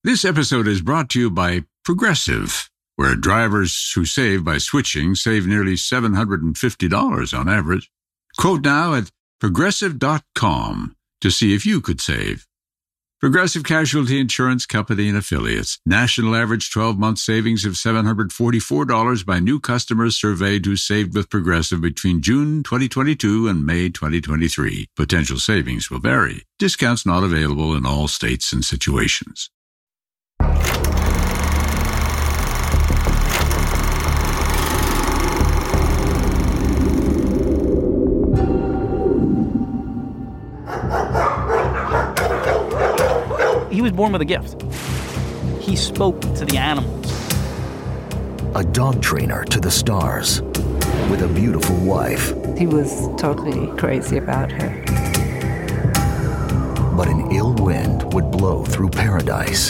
This episode is brought to you by Progressive, where drivers who save by switching save nearly $750 on average. Quote now at Progressive.com to see if you could save. Progressive Casualty Insurance Company and Affiliates. National average 12-month savings of $744 by new customers surveyed who saved with Progressive between June 2022 and May 2023. Potential savings will vary. Discounts not available in all states and situations. He was born with a gift. He spoke to the animals. A dog trainer to the stars with a beautiful wife. He was totally crazy about her. But an ill wind would blow through paradise.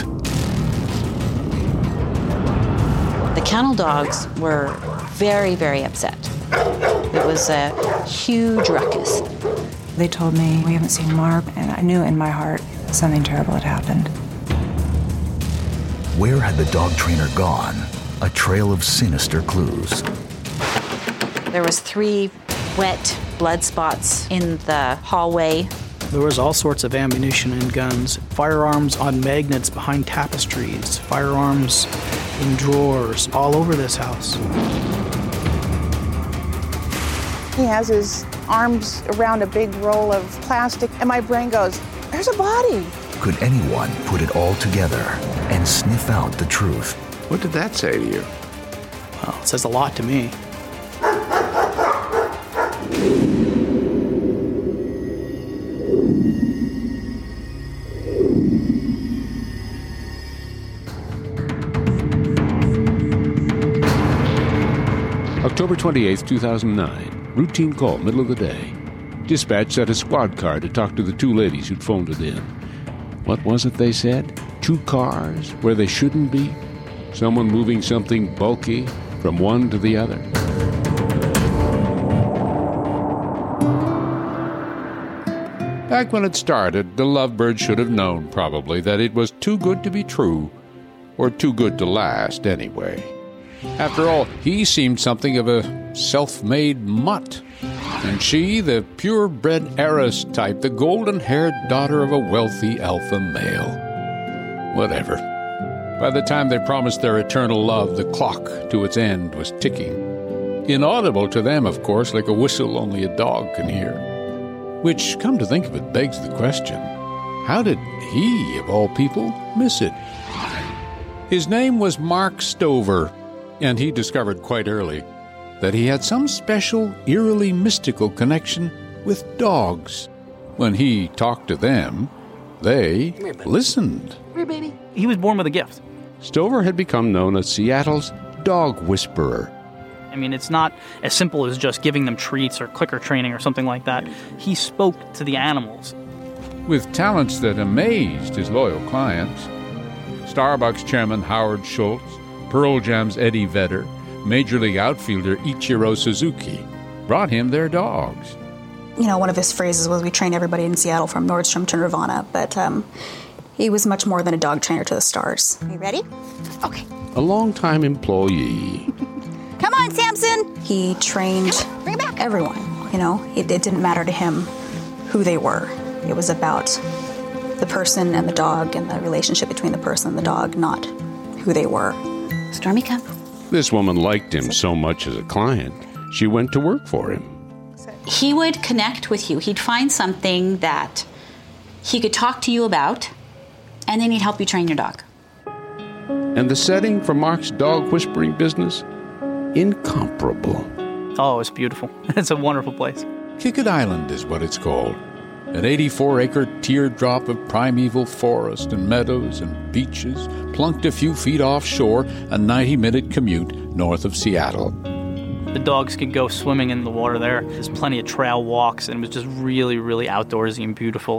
The kennel dogs were very, very upset. It was a huge ruckus. They told me, we haven't seen Mark, and I knew in my heart something terrible had happened. Where had the dog trainer gone? A trail of sinister clues. There was 3 wet blood spots in the hallway. There was all sorts of ammunition and guns, firearms on magnets behind tapestries, firearms in drawers all over this house. He has his arms around a big roll of plastic, and my brain goes, there's a body. Could anyone put it all together and sniff out the truth? What did that say to you? Well, it says a lot to me. October 28th, 2009. Routine call, middle of the day. Dispatch sent a squad car to talk to the 2 ladies who'd phoned it in. What was it they said? 2 cars where they shouldn't be? Someone moving something bulky from one to the other? Back when it started, the lovebird should have known, probably, that it was too good to be true, or too good to last, anyway. After all, he seemed something of a self-made mutt. And she, the purebred heiress type, the golden-haired daughter of a wealthy alpha male. Whatever. By the time they promised their eternal love, the clock to its end was ticking. Inaudible to them, of course, like a whistle only a dog can hear. Which, come to think of it, begs the question, how did he, of all people, miss it? His name was Mark Stover, and he discovered quite early that he had some special, eerily mystical connection with dogs. When he talked to them, they listened. He was born with a gift. Stover had become known as Seattle's dog whisperer. I mean, it's not as simple as just giving them treats or clicker training or something like that. He spoke to the animals. With talents that amazed his loyal clients. Starbucks chairman Howard Schultz, Pearl Jam's Eddie Vedder, Major League outfielder Ichiro Suzuki brought him their dogs. You know, one of his phrases was, we train everybody in Seattle from Nordstrom to Nirvana, but he was much more than a dog trainer to the stars. Are you ready? Okay. A longtime employee. Come on, Samson! He trained everyone. You know, it didn't matter to him who they were. It was about the person and the dog and the relationship between the person and the dog, not who they were. Stormy, come. This woman liked him so much as a client, she went to work for him. He would connect with you. He'd find something that he could talk to you about, and then he'd help you train your dog. And the setting for Mark's dog whispering business? Incomparable. Oh, it's beautiful. It's a wonderful place. Kickett Island is what it's called. An 84-acre teardrop of primeval forest and meadows and beaches, plunked a few feet offshore, a 90-minute commute north of Seattle. The dogs could go swimming in the water there. There's plenty of trail walks, and it was just really, really outdoorsy and beautiful.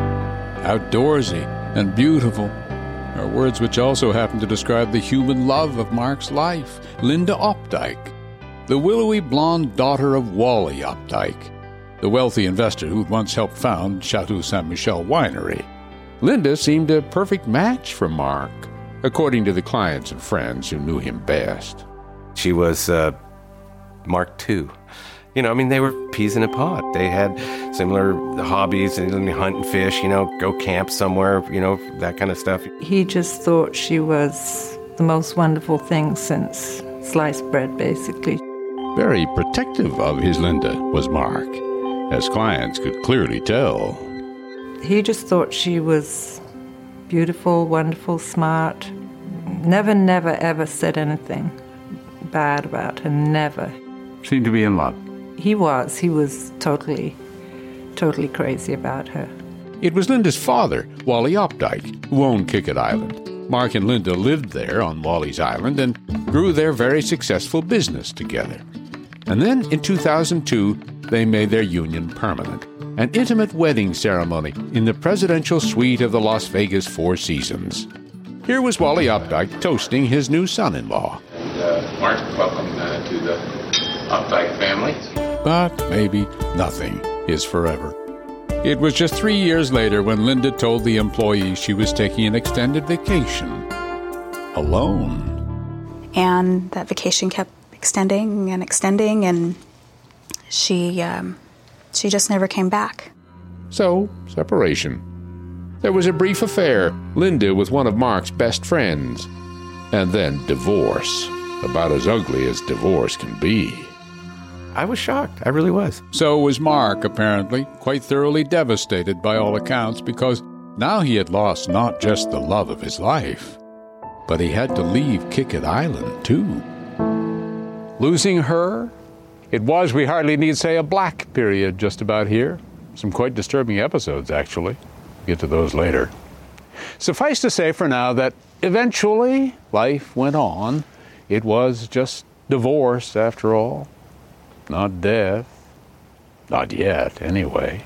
Outdoorsy and beautiful are words which also happen to describe the human love of Mark's life, Linda Opdyke, the willowy blonde daughter of Wally Opdyke, the wealthy investor who'd once helped found Chateau Saint Michel Winery. Linda seemed a perfect match for Mark, according to the clients and friends who knew him best. She was Mark II. They were peas in a pod. They had similar hobbies, and hunt and fish, go camp somewhere, that kind of stuff. He just thought she was the most wonderful thing since sliced bread, basically. Very protective of his Linda was Mark, as clients could clearly tell. He just thought she was beautiful, wonderful, smart. Never, ever said anything bad about her, never. Seemed to be in love. He was totally crazy about her. It was Linda's father, Wally Opdyke, who owned Kickett Island. Mark and Linda lived there on Wally's Island and grew their very successful business together. And then in 2002, they made their union permanent. An intimate wedding ceremony in the presidential suite of the Las Vegas Four Seasons. Here was Wally Opdyke toasting his new son-in-law. And Mark, welcome to the Opdyke family. But maybe nothing is forever. It was just 3 years later when Linda told the employees she was taking an extended vacation. Alone. And that vacation kept extending, and she just never came back. So, separation. There was a brief affair, Linda with one of Mark's best friends. And then divorce. About as ugly as divorce can be. I was shocked. I really was. So was Mark, apparently, quite thoroughly devastated by all accounts, because now he had lost not just the love of his life, but he had to leave Kickett Island, too. Losing her? It was, we hardly need say, a black period just about here. Some quite disturbing episodes, actually. Get to those later. Suffice to say for now that eventually life went on. It was just divorce, after all. Not death. Not yet, anyway.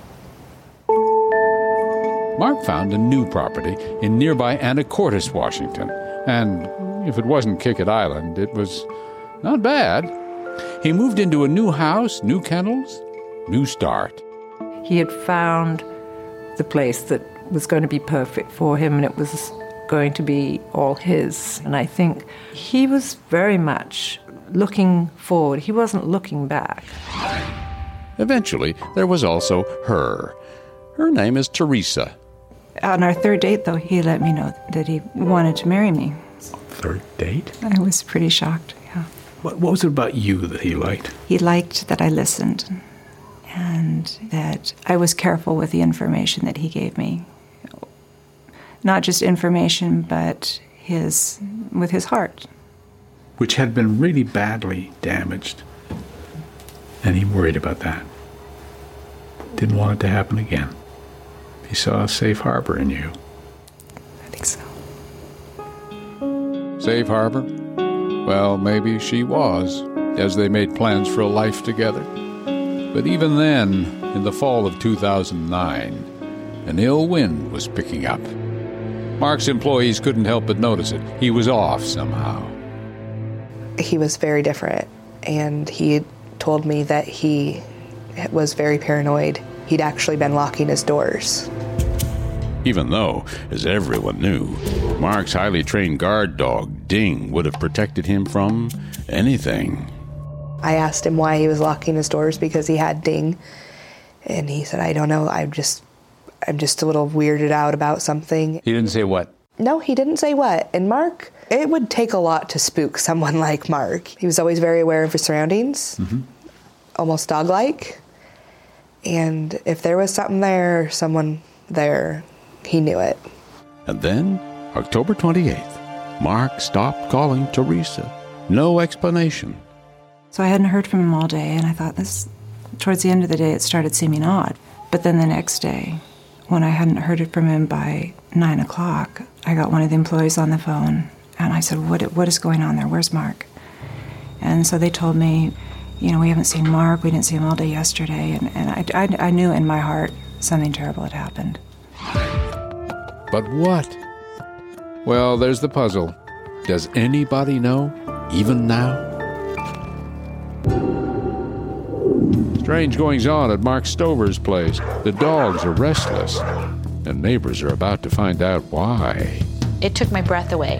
Mark found a new property in nearby Anacortes, Washington. And if it wasn't Kickett Island, it was not bad. He moved into a new house, new kennels, new start. He had found the place that was going to be perfect for him, and it was going to be all his. And I think he was very much looking forward. He wasn't looking back. Eventually, there was also her. Her name is Teresa. On our third date, though, he let me know that he wanted to marry me. Third date? I was pretty shocked, yeah. What was it about you that he liked? He liked that I listened and that I was careful with the information that he gave me. Not just information, but with his heart. Which had been really badly damaged. And he worried about that. Didn't want it to happen again. He saw a safe harbor in you. I think so. Safe harbor? Well, maybe she was, as they made plans for a life together. But even then, in the fall of 2009, an ill wind was picking up. Mark's employees couldn't help but notice it. He was off somehow. He was very different, and he told me that he was very paranoid. He'd actually been locking his doors. Even though, as everyone knew, Mark's highly trained guard dog, Ding, would have protected him from anything. I asked him why he was locking his doors because he had Ding, and he said, I don't know, I'm just a little weirded out about something. He didn't say what? No, he didn't say what. And Mark, it would take a lot to spook someone like Mark. He was always very aware of his surroundings, almost dog-like. And if there was something there, someone there, he knew it. And then, October 28th, Mark stopped calling Teresa. No explanation. So I hadn't heard from him all day, and I thought towards the end of the day, it started seeming odd. But then the next day, when I hadn't heard it from him by 9 o'clock, I got one of the employees on the phone, and I said, what is going on there? Where's Mark? And so they told me, we haven't seen Mark. We didn't see him all day yesterday. And I knew in my heart something terrible had happened. But what? Well, there's the puzzle. Does anybody know, even now? Strange goings-on at Mark Stover's place. The dogs are restless. and neighbors are about to find out why. It took my breath away.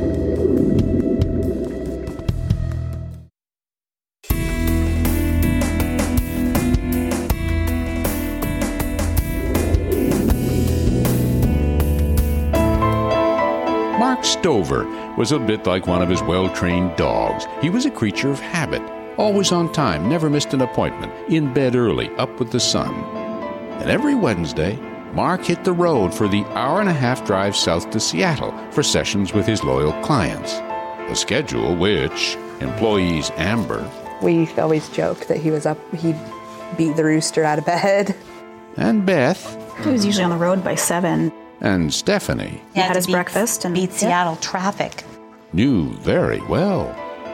Mark Stover was a bit like one of his well-trained dogs. He was a creature of habit, always on time, never missed an appointment, in bed early, up with the sun. And every Wednesday, Mark hit the road for the hour-and-a-half drive south to Seattle for sessions with his loyal clients. A schedule which employees Amber... We always joked that he was up, he'd beat the rooster out of bed. And Beth... He was usually on the road by 7. And Stephanie... He had his breakfast and beat Seattle traffic. Knew very well.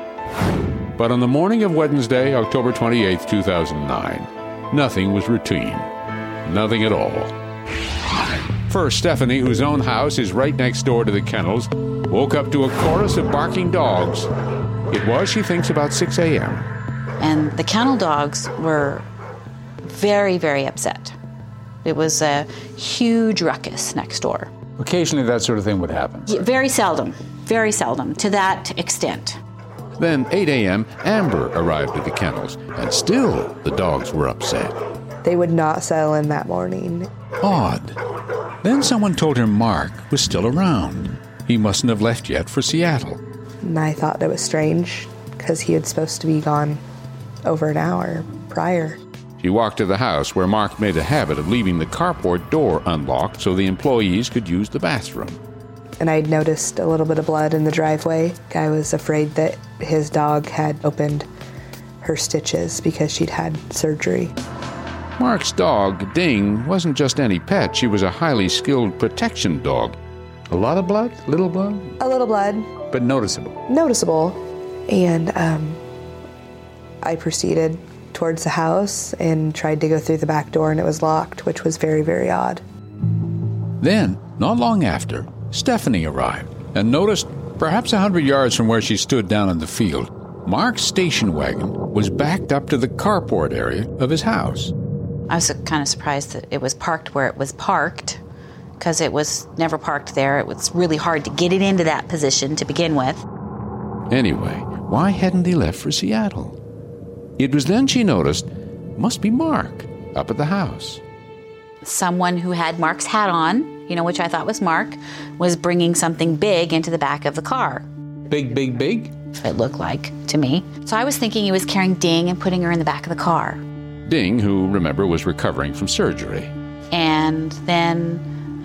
But on the morning of Wednesday, October 28, 2009, nothing was routine. Nothing at all. First, Stephanie, whose own house is right next door to the kennels, woke up to a chorus of barking dogs. It was, she thinks, about 6 a.m. And the kennel dogs were very, very upset. It was a huge ruckus next door. Occasionally that sort of thing would happen. Yeah, very seldom, to that extent. Then, 8 a.m., Amber arrived at the kennels, and still the dogs were upset. They would not settle in that morning. Odd. Then someone told her Mark was still around. He mustn't have left yet for Seattle. And I thought it was strange, because he was supposed to be gone over an hour prior. She walked to the house where Mark made a habit of leaving the carport door unlocked so the employees could use the bathroom. And I'd noticed a little bit of blood in the driveway. I was afraid that his dog had opened her stitches because she'd had surgery. Mark's dog, Ding, wasn't just any pet. She was a highly skilled protection dog. A lot of blood? Little blood? A little blood. But noticeable. Noticeable. And I proceeded towards the house and tried to go through the back door, and it was locked, which was very, very odd. Then, not long after, Stephanie arrived and noticed, perhaps 100 yards from where she stood down in the field, Mark's station wagon was backed up to the carport area of his house. I was kind of surprised that it was parked where it was parked, because it was never parked there. It was really hard to get it into that position to begin with. Anyway, why hadn't he left for Seattle? It was then she noticed, must be Mark, up at the house. Someone who had Mark's hat on, which I thought was Mark, was bringing something big into the back of the car. Big, big, big? It looked like to me. So I was thinking he was carrying Ding and putting her in the back of the car. Ding, who, remember, was recovering from surgery. And then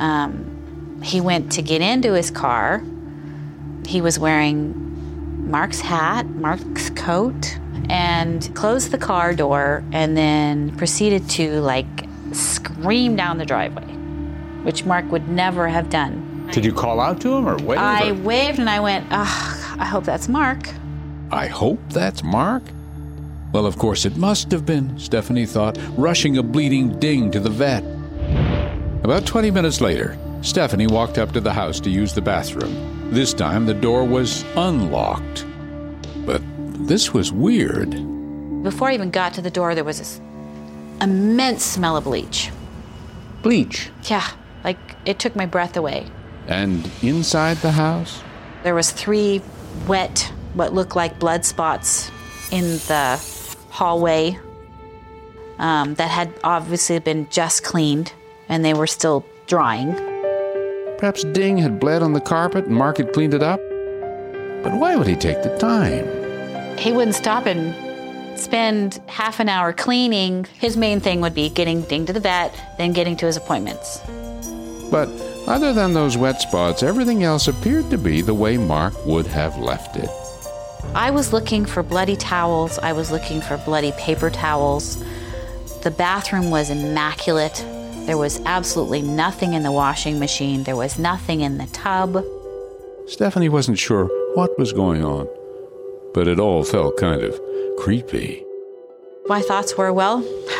he went to get into his car. He was wearing Mark's hat, Mark's coat, and closed the car door and then proceeded to, scream down the driveway, which Mark would never have done. Did you call out to him or wave? I waved and I went, I hope that's Mark. I hope that's Mark? Well, of course it must have been, Stephanie thought, rushing a bleeding Ding to the vet. About 20 minutes later, Stephanie walked up to the house to use the bathroom. This time the door was unlocked. But this was weird. Before I even got to the door, there was this immense smell of bleach. Bleach? Yeah, it took my breath away. And inside the house? There was 3 wet, what looked like blood spots in the hallway that had obviously been just cleaned, and they were still drying. Perhaps Ding had bled on the carpet and Mark had cleaned it up? But why would he take the time? He wouldn't stop and spend half an hour cleaning. His main thing would be getting Ding to the vet, then getting to his appointments. But other than those wet spots, everything else appeared to be the way Mark would have left it. I was looking for bloody towels. I was looking for bloody paper towels. The bathroom was immaculate. There was absolutely nothing in the washing machine. There was nothing in the tub. Stephanie wasn't sure what was going on, but it all felt kind of creepy. My thoughts were, well,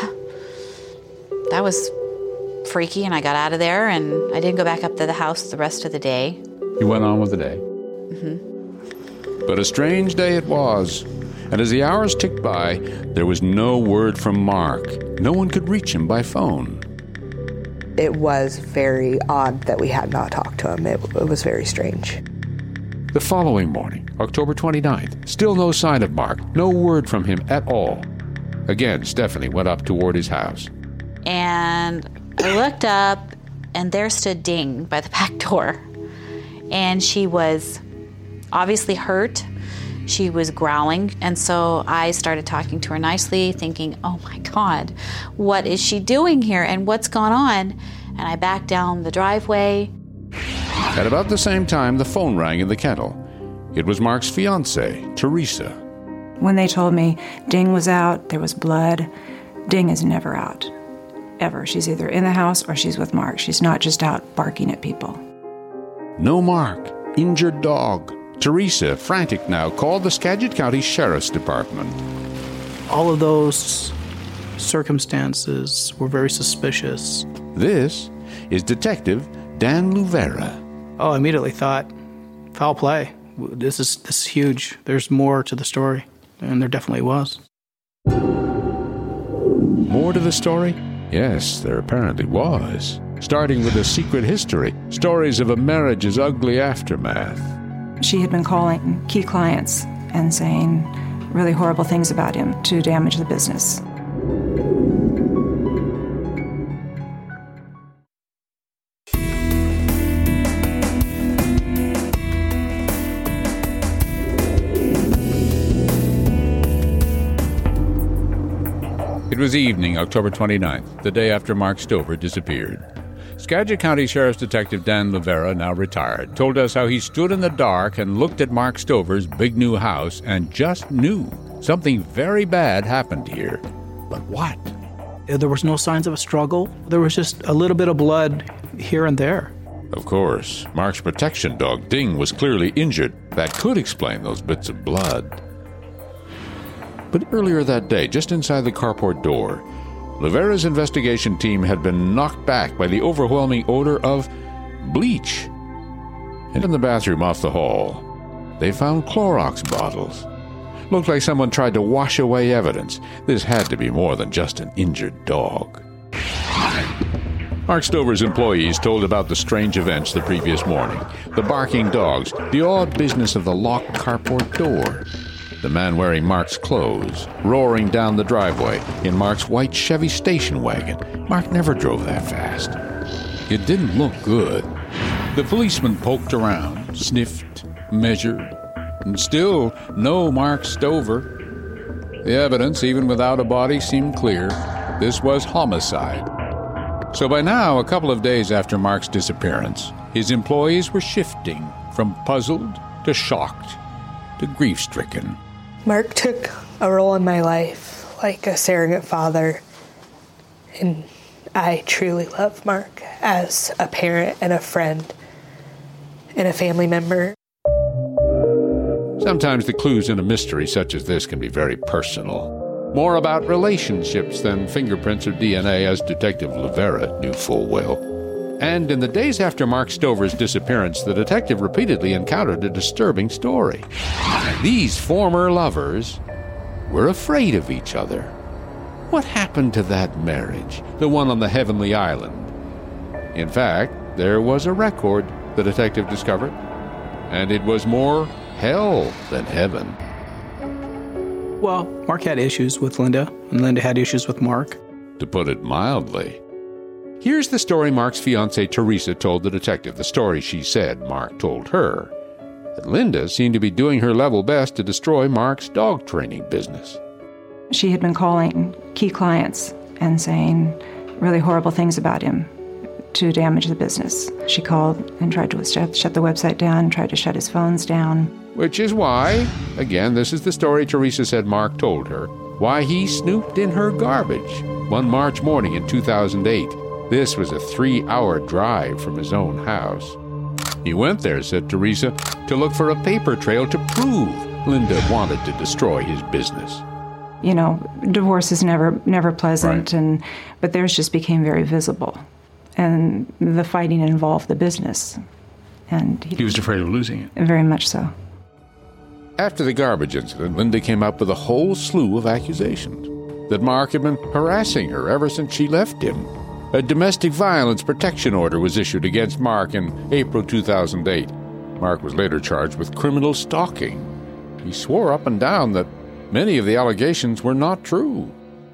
that was freaky, and I got out of there, and I didn't go back up to the house the rest of the day. You went on with the day? Mm-hmm. But a strange day it was, and as the hours ticked by, there was no word from Mark. No one could reach him by phone. It was very odd that we had not talked to him. It was very strange. The following morning, October 29th, still no sign of Mark, no word from him at all. Again, Stephanie went up toward his house. And I looked up, and there stood Ding by the back door. And she was obviously hurt. She was growling. And so I started talking to her nicely, thinking, oh my God, what is she doing here and what's gone on? And I backed down the driveway. At about the same time, the phone rang in the kennel. It was Mark's fiancée, Teresa. When they told me Ding was out, there was blood, Ding is never out. Ever. She's either in the house or she's with Mark. She's not just out barking at people. No Mark. Injured dog. Teresa, frantic now, called the Skagit County Sheriff's Department. All of those circumstances were very suspicious. This is Detective Dan Luvera. Oh, I immediately thought, foul play. This is huge. There's more to the story, and there definitely was. More to the story? Yes, there apparently was. Starting with a secret history, stories of a marriage's ugly aftermath. She had been calling key clients and saying really horrible things about him to damage the business. It was evening, October 29th, the day after Mark Stover disappeared. Skagit County Sheriff's Detective Dan Luvera, now retired, told us how he stood in the dark and looked at Mark Stover's big new house and just knew something very bad happened here. But what? There was no signs of a struggle. There was just a little bit of blood here and there. Of course, Mark's protection dog, Ding, was clearly injured. That could explain those bits of blood. But earlier that day, just inside the carport door, Luvera's investigation team had been knocked back by the overwhelming odor of bleach. And in the bathroom off the hall, they found Clorox bottles. Looked like someone tried to wash away evidence. This had to be more than just an injured dog. Mark Stover's employees told about the strange events the previous morning. The barking dogs, the odd business of the locked carport door. The man wearing Mark's clothes, roaring down the driveway in Mark's white Chevy station wagon. Mark never drove that fast. It didn't look good. The policeman poked around, sniffed, measured, and still no Mark Stover. The evidence, even without a body, seemed clear. This was homicide. So by now, a couple of days after Mark's disappearance, his employees were shifting from puzzled to shocked to grief-stricken. Mark took a role in my life like a surrogate father, and I truly love Mark as a parent and a friend and a family member. Sometimes the clues in a mystery such as this can be very personal. More about relationships than fingerprints or DNA, as Detective Luvera knew full well. And in the days after Mark Stover's disappearance, the detective repeatedly encountered a disturbing story. These former lovers were afraid of each other. What happened to that marriage, the one on the heavenly island? In fact, there was a record, the detective discovered, and it was more hell than heaven. Well, Mark had issues with Linda, and Linda had issues with Mark. To put it mildly. Here's the story Mark's fiancée Teresa told the detective, the story she said Mark told her. That Linda seemed to be doing her level best to destroy Mark's dog training business. She had been calling key clients and saying really horrible things about him to damage the business. She called and tried to shut the website down, tried to shut his phones down. Which is why, again, this is the story Teresa said Mark told her, why he snooped in her garbage one March morning in 2008. This was a 3-hour drive from his own house. He went there, said Teresa, to look for a paper trail to prove Linda wanted to destroy his business. You know, divorce is never pleasant, right. But theirs just became very visible. And the fighting involved the business. And he was afraid of losing it. Very much so. After the garbage incident, Linda came up with a whole slew of accusations. That Mark had been harassing her ever since she left him. A domestic violence protection order was issued against Mark in April 2008. Mark was later charged with criminal stalking. He swore up and down that many of the allegations were not true.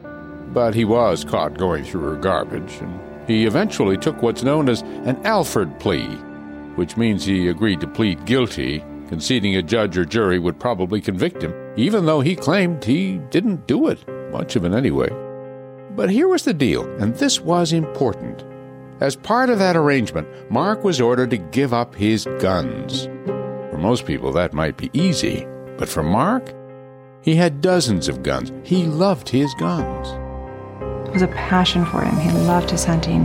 But he was caught going through her garbage, and he eventually took what's known as an Alford plea, which means he agreed to plead guilty, conceding a judge or jury would probably convict him, even though he claimed he didn't do it, much of it anyway. But here was the deal, and this was important. As part of that arrangement, Mark was ordered to give up his guns. For most people, that might be easy, but for Mark, he had dozens of guns. He loved his guns. It was a passion for him. He loved his hunting.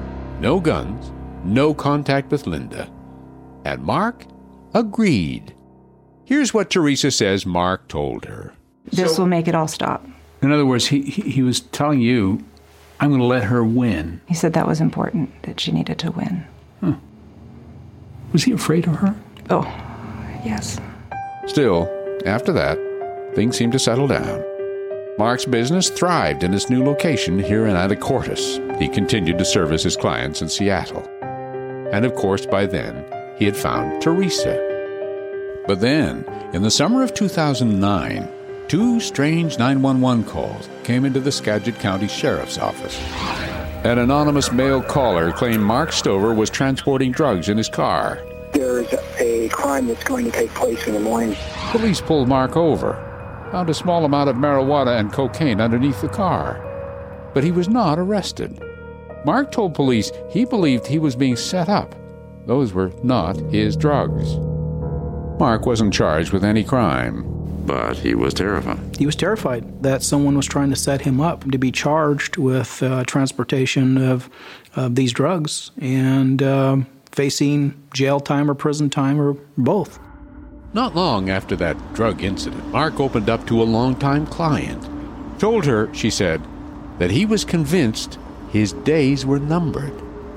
No guns, no contact with Linda. And Mark agreed. Here's what Teresa says Mark told her. This will make it all stop. In other words, he was telling you, I'm going to let her win. He said that was important, that she needed to win. Huh. Was he afraid of her? Oh, yes. Still, after that, things seemed to settle down. Mark's business thrived in his new location here in Anacortes. He continued to service his clients in Seattle. And of course, by then, he had found Teresa. But then, in the summer of 2009, two strange 911 calls came into the Skagit County Sheriff's Office. An anonymous male caller claimed Mark Stover was transporting drugs in his car. There's a crime that's going to take place in the morning. Police pulled Mark over, found a small amount of marijuana and cocaine underneath the car. But he was not arrested. Mark told police he believed he was being set up. Those were not his drugs. Mark wasn't charged with any crime. But he was terrified. He was terrified that someone was trying to set him up to be charged with transportation of these drugs and facing jail time or prison time or both. Not long after that drug incident, Mark opened up to a longtime client. Told her, she said, that he was convinced his days were numbered.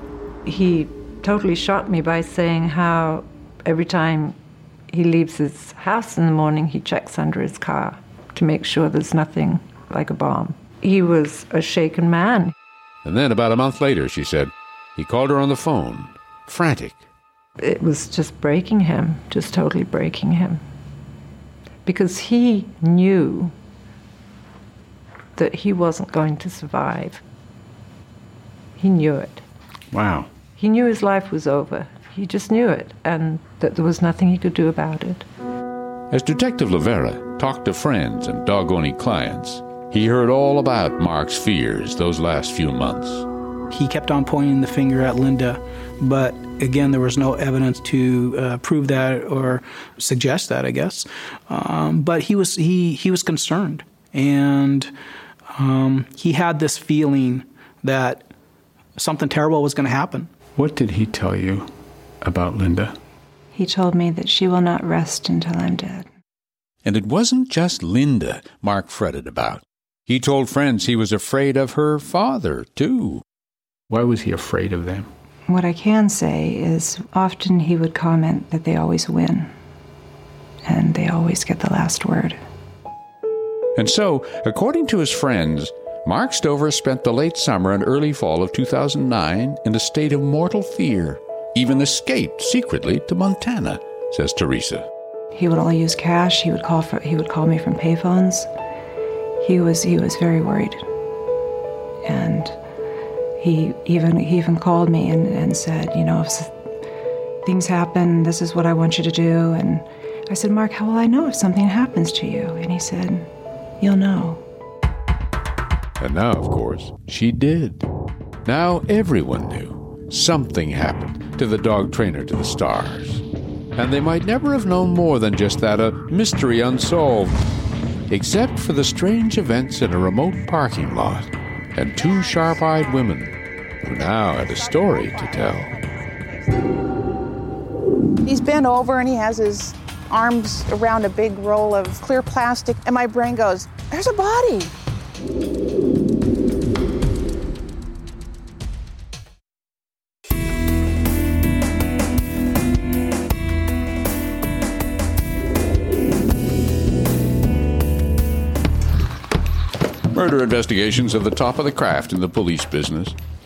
He totally shocked me by saying how every time he leaves his house in the morning, he checks under his car to make sure there's nothing like a bomb. He was a shaken man. And then about a month later, she said, he called her on the phone, frantic. It was just breaking him, just totally breaking him. Because he knew that he wasn't going to survive. He knew it. Wow. He knew his life was over. He just knew it, and that there was nothing he could do about it. As Detective Levera talked to friends and dog-owning clients, he heard all about Mark's fears those last few months. He kept on pointing the finger at Linda, but again, there was no evidence to prove that or suggest that, I guess. But he was concerned, and he had this feeling that something terrible was going to happen. What did he tell you about Linda? He told me that she will not rest until I'm dead. And it wasn't just Linda Mark fretted about. He told friends he was afraid of her father, too. Why was he afraid of them? What I can say is often he would comment that they always win, and they always get the last word. And so, according to his friends, Mark Stover spent the late summer and early fall of 2009 in a state of mortal fear, even escaped secretly to Montana, says Teresa. He would only use cash. He would call me from payphones. He was very worried. And he even called me and said, if things happen, this is what I want you to do. And I said, Mark, how will I know if something happens to you? And he said, you'll know. And now, of course, she did. Now everyone knew something happened to the dog trainer to the stars. And they might never have known more than just that, a mystery unsolved, except for the strange events in a remote parking lot and two sharp-eyed women who now had a story to tell. He's bent over and he has his arms around a big roll of clear plastic, and my brain goes, there's a body. Murder investigations are the top of the craft in the police business.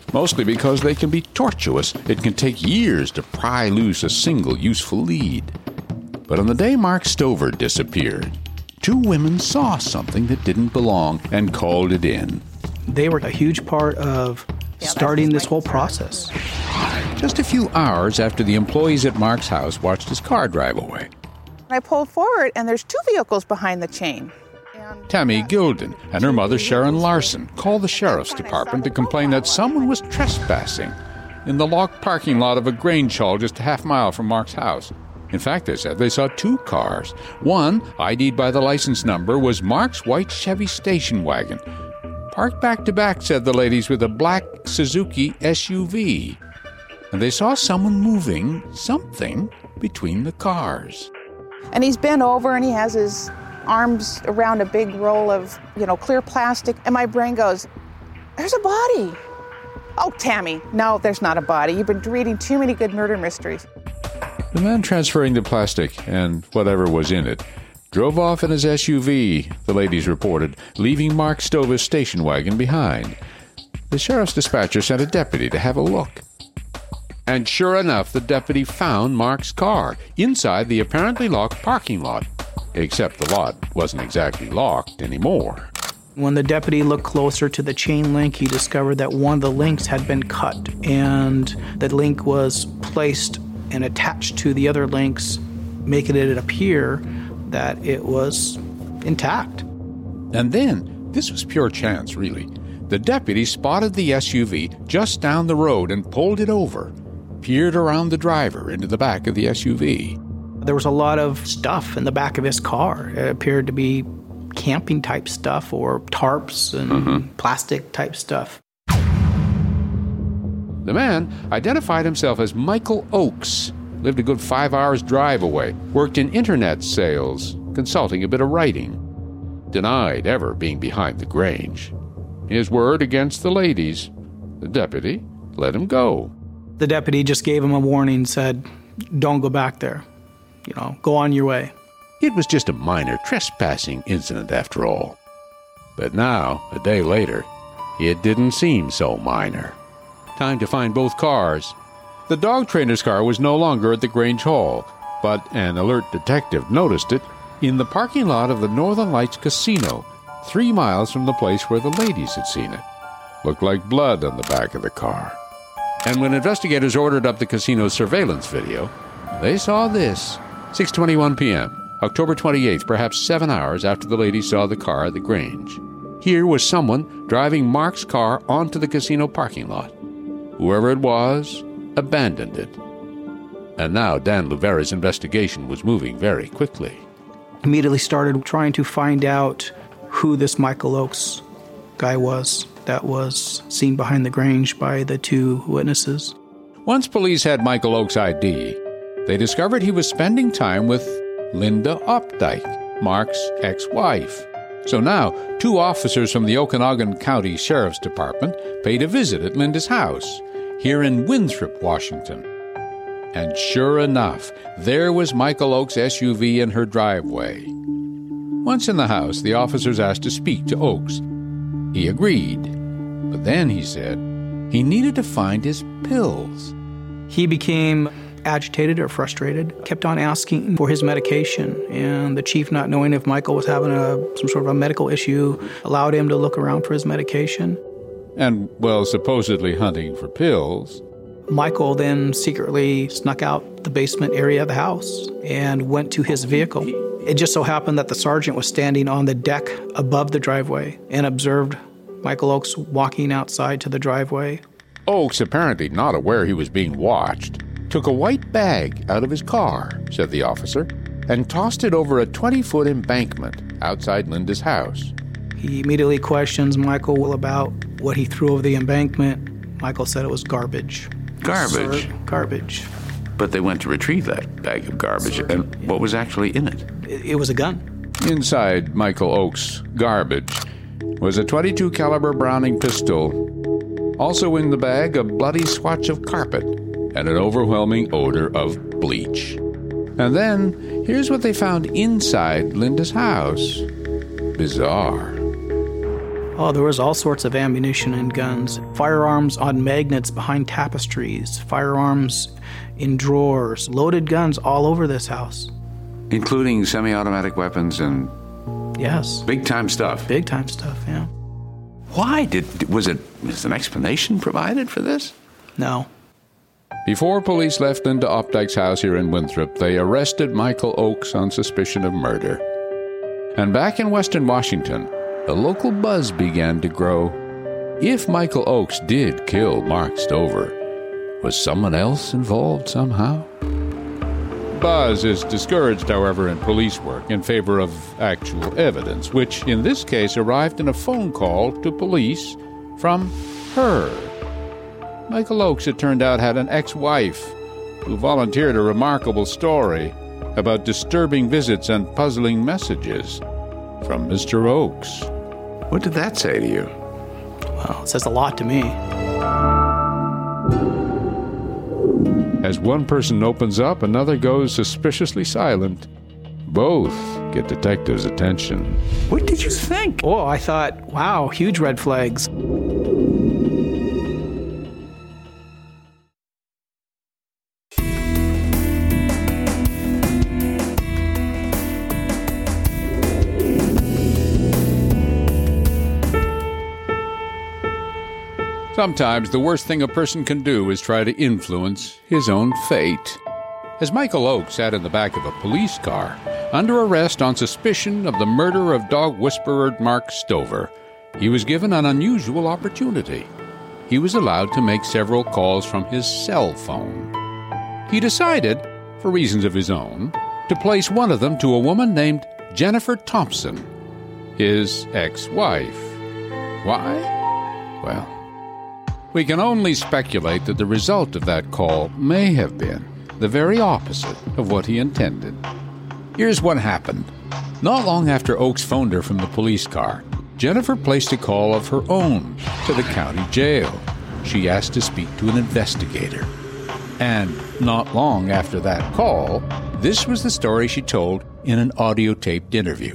mostly because they can be tortuous. It can take years to pry loose a single useful lead. But on the day Mark Stover disappeared, two women saw something that didn't belong and called it in. They were a huge part of starting this whole process. Just a few hours after the employees at Mark's house watched his car drive away. I pulled forward, and there's two vehicles behind the chain. Tammy Gilden and her mother Sharon Larson called the sheriff's department to complain that someone was trespassing in the locked parking lot of a Grange hall just a half mile from Mark's house. In fact, they said they saw two cars. One, ID'd by the license number, was Mark's white Chevy station wagon, parked back-to-back, said the ladies, with a black Suzuki SUV. And they saw someone moving something between the cars. And he's bent over, and he has his arms around a big roll of, clear plastic. And my brain goes, there's a body. Oh, Tammy, no, there's not a body. You've been reading too many good murder mysteries. The man transferring the plastic and whatever was in it drove off in his SUV, the ladies reported, leaving Mark Stover's station wagon behind. The sheriff's dispatcher sent a deputy to have a look. And sure enough, the deputy found Mark's car inside the apparently locked parking lot. Except the lot wasn't exactly locked anymore. When the deputy looked closer to the chain link, he discovered that one of the links had been cut, and the link was placed and attached to the other links, making it appear that it was intact. And then, this was pure chance, really. The deputy spotted the SUV just down the road and pulled it over, peered around the driver into the back of the SUV. There was a lot of stuff in the back of his car. It appeared to be camping-type stuff or tarps and plastic-type stuff. The man identified himself as Michael Oakes, lived a good 5 hours' drive away, worked in internet sales, consulting a bit of writing. Denied ever being behind the Grange. His word against the ladies. The deputy let him go. The deputy just gave him a warning, said, don't go back there. Go on your way. It was just a minor trespassing incident after all. But now, a day later, it didn't seem so minor. Time to find both cars. The dog trainer's car was no longer at the Grange Hall, but an alert detective noticed it in the parking lot of the Northern Lights Casino, 3 miles from the place where the ladies had seen it. Looked like blood on the back of the car. And when investigators ordered up the casino's surveillance video, they saw this. 6:21 p.m., October 28th, perhaps 7 hours after the ladies saw the car at the Grange. Here was someone driving Mark's car onto the casino parking lot. Whoever it was, abandoned it. And now Dan Luvera's investigation was moving very quickly. Immediately started trying to find out who this Michael Oakes guy was that was seen behind the Grange by the two witnesses. Once police had Michael Oakes' ID, they discovered he was spending time with Linda Opdyke, Mark's ex-wife. So now, 2 officers from the Okanogan County Sheriff's Department paid a visit at Linda's house, here in Winthrop, Washington. And sure enough, there was Michael Oakes' SUV in her driveway. Once in the house, the officers asked to speak to Oakes. He agreed, but then he said he needed to find his pills. He became agitated or frustrated, kept on asking for his medication, and the chief, not knowing if Michael was having some sort of a medical issue, allowed him to look around for his medication. And, supposedly hunting for pills. Michael then secretly snuck out the basement area of the house and went to his vehicle. It just so happened that the sergeant was standing on the deck above the driveway and observed Michael Oakes walking outside to the driveway. Oakes, apparently not aware he was being watched, took a white bag out of his car, said the officer, and tossed it over a 20-foot embankment outside Linda's house. He immediately questions Michael about what he threw over the embankment. Michael said it was garbage. Garbage? Garbage. But they went to retrieve that bag of garbage, and what was actually in it? It was a gun. Inside Michael Oakes' garbage was a .22 caliber Browning pistol. Also in the bag, a bloody swatch of carpet and an overwhelming odor of bleach. And then, here's what they found inside Linda's house. Bizarre. Oh, there was all sorts of ammunition and guns. Firearms on magnets behind tapestries, firearms in drawers, loaded guns all over this house. Including semi-automatic weapons and... Yes. Big-time stuff. Big-time stuff, yeah. Why? Was an explanation provided for this? No. Before police left Linda Opdyke's house here in Winthrop, they arrested Michael Oakes on suspicion of murder. And back in Western Washington, the local buzz began to grow. If Michael Oakes did kill Mark Stover, was someone else involved somehow? Buzz is discouraged, however, in police work in favor of actual evidence, which in this case arrived in a phone call to police from her. Michael Oakes, it turned out, had an ex-wife who volunteered a remarkable story about disturbing visits and puzzling messages from Mr. Oakes. What did that say to you? Well, it says a lot to me. As one person opens up, another goes suspiciously silent. Both get detectives' attention. What did you think? Oh, I thought, wow, huge red flags. Sometimes the worst thing a person can do is try to influence his own fate. As Michael Oakes sat in the back of a police car, under arrest on suspicion of the murder of dog whisperer Mark Stover, he was given an unusual opportunity. He was allowed to make several calls from his cell phone. He decided, for reasons of his own, to place one of them to a woman named Jennifer Thompson, his ex-wife. Why? Well, we can only speculate that the result of that call may have been the very opposite of what he intended. Here's what happened. Not long after Oakes phoned her from the police car, Jennifer placed a call of her own to the county jail. She asked to speak to an investigator. And not long after that call, this was the story she told in an audio-taped interview.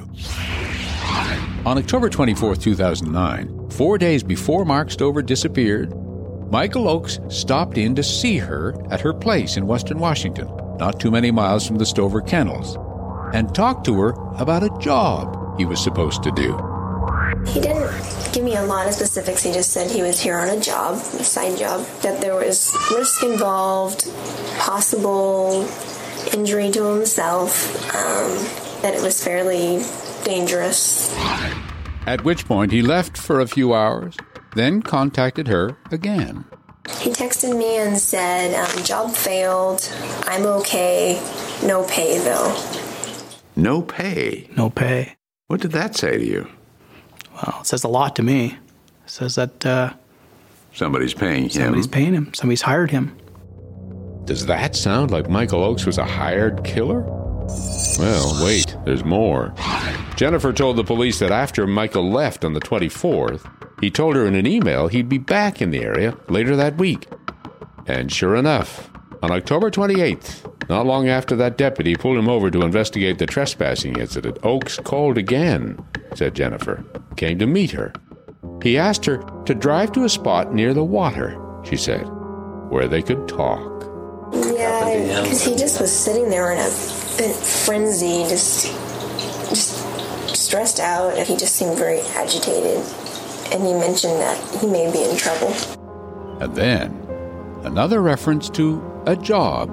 On October 24, 2009, 4 days before Mark Stover disappeared, Michael Oakes stopped in to see her at her place in Western Washington, not too many miles from the Stover Kennels, and talked to her about a job he was supposed to do. He didn't give me a lot of specifics. He just said he was here on a job, a side job, that there was risk involved, possible injury to himself, that it was fairly dangerous. At which point he left for a few hours, then contacted her again. He texted me and said, job failed, I'm okay, no pay though. No pay? No pay. What did that say to you? Well, it says a lot to me. It says that somebody's paying him. Somebody's paying him. Somebody's hired him. Does that sound like Michael Oakes was a hired killer? Well, wait, there's more. Jennifer told the police that after Michael left on the 24th, he told her in an email he'd be back in the area later that week. And sure enough, on October 28th, not long after that deputy pulled him over to investigate the trespassing incident, Oakes called again, said Jennifer, came to meet her. He asked her to drive to a spot near the water, she said, where they could talk. Yeah, because he just was sitting there in a frenzy, just stressed out, and he just seemed very agitated. And he mentioned that he may be in trouble. And then, another reference to a job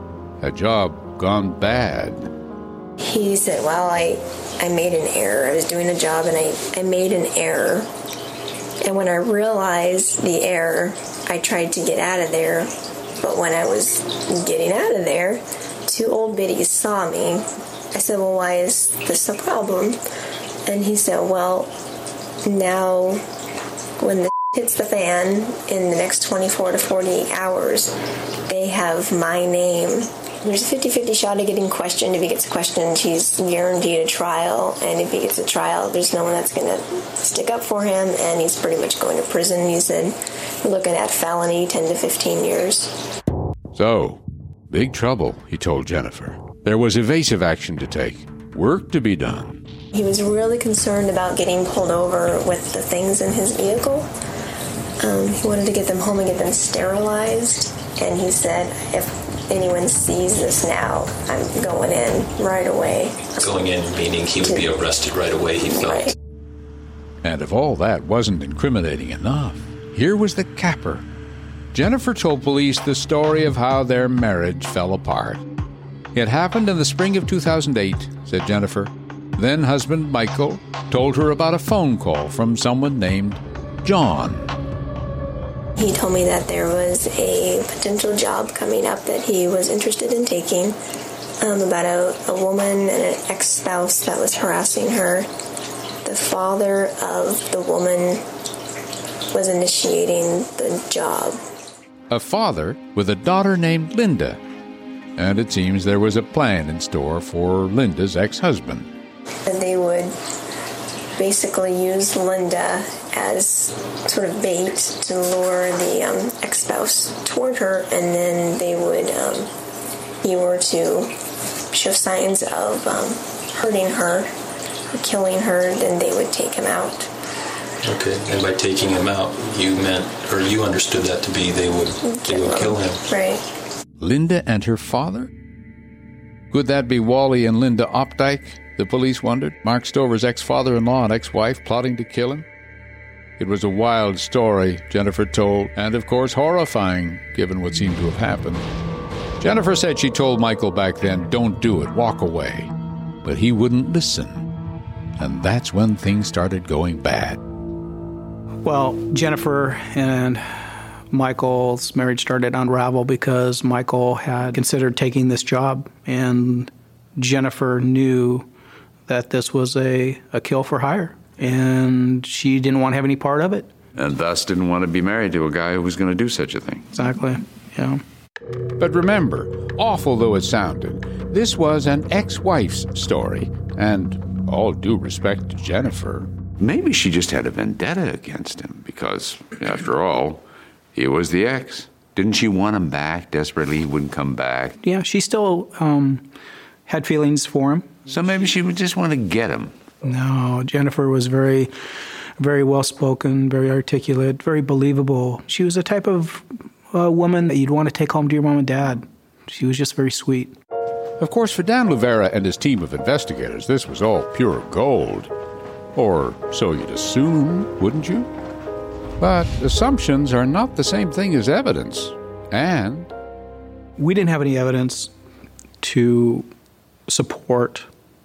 gone bad. He said, well, I made an error. I was doing a job and I made an error. And when I realized the error, I tried to get out of there. But when I was getting out of there, two old biddies saw me. I said, well, why is this a problem? And he said, well, now when the hits the fan in the next 24 to 48 hours, they have my name. There's a 50-50 shot of getting questioned. If he gets questioned, he's guaranteed a trial. And if he gets a trial, there's no one that's going to stick up for him, and he's pretty much going to prison. He said, we're looking at felony, 10 to 15 years. So, big trouble, he told Jennifer. There was evasive action to take, work to be done. He was really concerned about getting pulled over with the things in his vehicle. He wanted to get them home and get them sterilized. And he said, if anyone sees this now, I'm going in right away. Going in meaning he would be arrested right away, he felt. Right. And if all that wasn't incriminating enough, here was the capper. Jennifer told police the story of how their marriage fell apart. It happened in the spring of 2008, said Jennifer. Then husband Michael told her about a phone call from someone named John. He told me that there was a potential job coming up that he was interested in taking, about a woman and an ex-spouse that was harassing her. The father of the woman was initiating the job. A father with a daughter named Linda. And it seems there was a plan in store for Linda's ex-husband. And they would basically use Linda as sort of bait to lure the ex-spouse toward her, and then they would, he were to show signs of hurting her or killing her, then they would take him out. Okay, and by taking him out, you meant, or you understood that to be they would kill him. Right. Linda and her father? Could that be Wally and Linda Opdyke, the police wondered? Mark Stover's ex-father-in-law and ex-wife plotting to kill him? It was a wild story, Jennifer told, and of course horrifying, given what seemed to have happened. Jennifer said she told Michael back then, don't do it, walk away. But he wouldn't listen. And that's when things started going bad. Well, Jennifer and Michael's marriage started to unravel because Michael had considered taking this job, and Jennifer knew that this was a kill for hire, and she didn't want to have any part of it. And thus didn't want to be married to a guy who was going to do such a thing. Exactly, yeah. But remember, awful though it sounded, this was an ex-wife's story, and all due respect to Jennifer, maybe she just had a vendetta against him because, after all, he was the ex. Didn't she want him back desperately? He wouldn't come back. Yeah, she still had feelings for him. So maybe she would just want to get him. No, Jennifer was very, very well-spoken, very articulate, very believable. She was the type of woman that you'd want to take home to your mom and dad. She was just very sweet. Of course, for Dan Luvera and his team of investigators, this was all pure gold. Or so you'd assume, wouldn't you? But assumptions are not the same thing as evidence. And we didn't have any evidence to support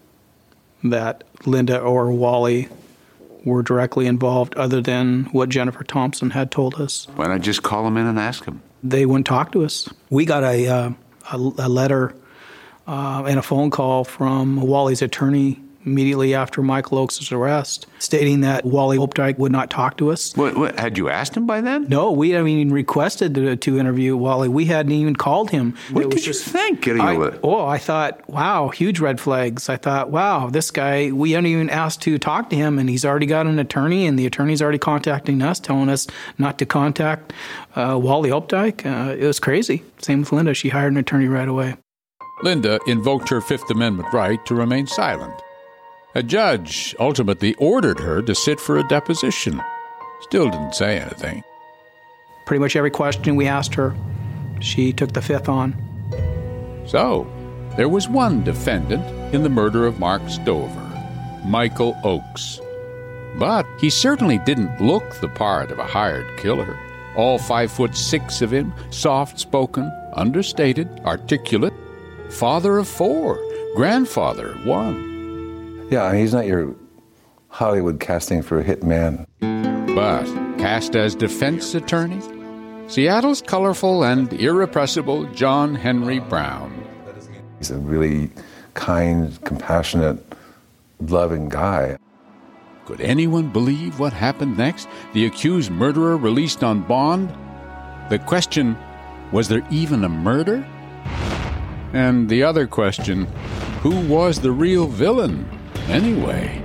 that Linda or Wally were directly involved other than what Jennifer Thompson had told us. Why not just call them in and ask them? They wouldn't talk to us. We got a letter and a phone call from Wally's attorney immediately after Michael Oakes' arrest, stating that Wally Opdyke would not talk to us. What, had you asked him by then? No, we hadn't even requested to interview Wally. We hadn't even called him. What did you think? I thought, wow, huge red flags. I thought, wow, this guy, we haven't even asked to talk to him, and he's already got an attorney, and the attorney's already contacting us, telling us not to contact Wally Opdyke. It was crazy. Same with Linda. She hired an attorney right away. Linda invoked her Fifth Amendment right to remain silent. A judge ultimately ordered her to sit for a deposition. Still didn't say anything. Pretty much every question we asked her, she took the fifth on. So, there was one defendant in the murder of Mark Stover, Michael Oakes. But he certainly didn't look the part of a hired killer. All 5'6" of him, soft-spoken, understated, articulate, father of 4, grandfather of 1. Yeah, he's not your Hollywood casting for a hit man. But cast as defense attorney, Seattle's colorful and irrepressible John Henry Brown. He's a really kind, compassionate, loving guy. Could anyone believe what happened next? The accused murderer released on bond? The question, was there even a murder? And the other question, who was the real villain? Anyway,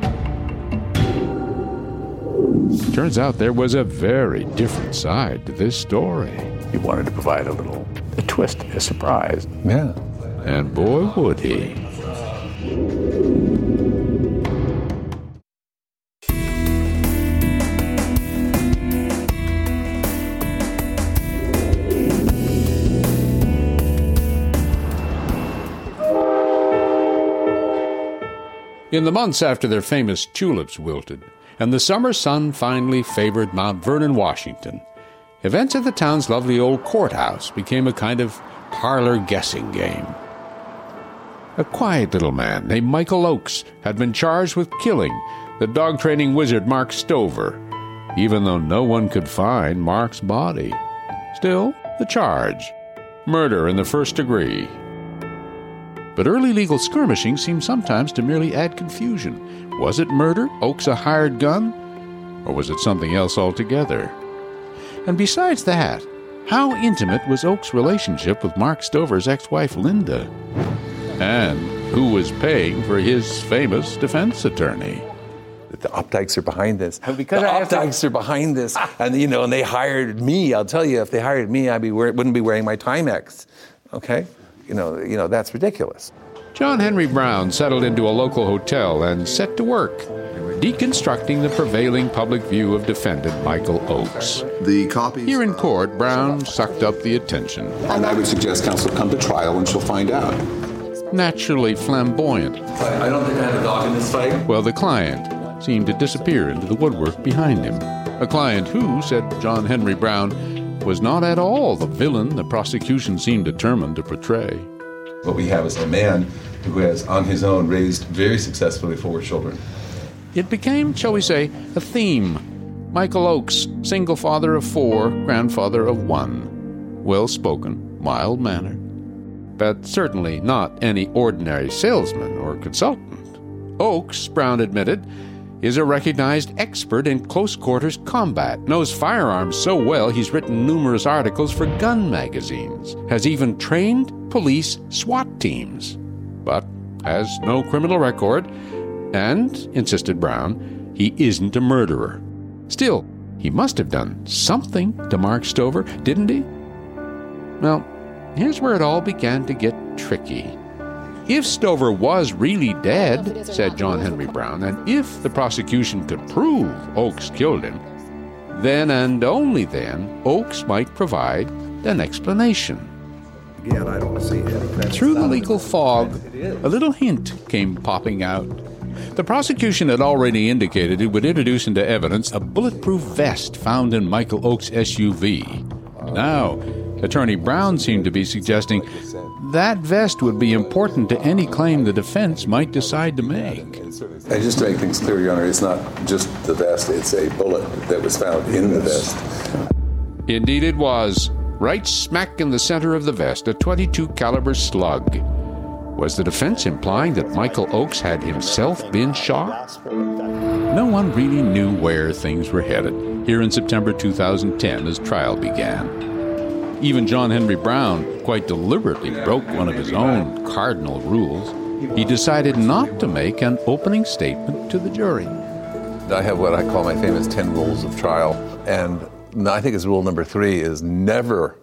turns out there was a very different side to this story. He wanted to provide a twist, a surprise. Yeah. And boy, would he. In the months after their famous tulips wilted, and the summer sun finally favored Mount Vernon, Washington, events at the town's lovely old courthouse became a kind of parlor guessing game. A quiet little man named Michael Oakes had been charged with killing the dog-training wizard Mark Stover, even though no one could find Mark's body. Still, the charge: murder in the first degree. But early legal skirmishing seemed sometimes to merely add confusion. Was it murder, Oakes a hired gun, or was it something else altogether? And besides that, how intimate was Oakes' relationship with Mark Stover's ex-wife Linda? And who was paying for his famous defense attorney? The Opdykes are behind this. Because the Opdykes are behind this, and and they hired me. I'll tell you, if they hired me, wouldn't be wearing my Timex. Okay, that's ridiculous. John Henry Brown settled into a local hotel and set to work, deconstructing the prevailing public view of defendant Michael Oakes. The copies. Here in court, Brown sucked up the attention. And I would suggest counsel come to trial, and she'll find out. Naturally flamboyant. I don't think I had a dog in this fight. Well, the client seemed to disappear into the woodwork behind him. A client who, said John Henry Brown, was not at all the villain the prosecution seemed determined to portray. What we have is a man who has, on his own, raised very successfully 4 children. It became, shall we say, a theme. Michael Oakes, single father of 4, grandfather of 1. Well-spoken, mild-mannered, but certainly not any ordinary salesman or consultant. Oakes, Brown admitted, is a recognized expert in close-quarters combat, knows firearms so well he's written numerous articles for gun magazines, has even trained police SWAT teams, but has no criminal record, and, insisted Brown, he isn't a murderer. Still, he must have done something to Mark Stover, didn't he? Well, here's where it all began to get tricky. If Stover was really dead, said John Henry Brown, and if the prosecution could prove Oakes killed him, then and only then Oakes might provide an explanation. Again, I don't see anything. Through the legal fog, a little hint came popping out. The prosecution had already indicated it would introduce into evidence a bulletproof vest found in Michael Oakes' SUV. Now, Attorney Brown seemed to be suggesting that vest would be important to any claim the defense might decide to make. And just to make things clear, Your Honor, it's not just the vest, it's a bullet that was found in the vest. Indeed it was. Right smack in the center of the vest, a .22 caliber slug. Was the defense implying that Michael Oakes had himself been shot? No one really knew where things were headed here in September 2010 as trial began. Even John Henry Brown quite deliberately broke one of his own cardinal rules. He decided not to make an opening statement to the jury. I have what I call my famous 10 rules of trial, and I think it's rule number 3 is never,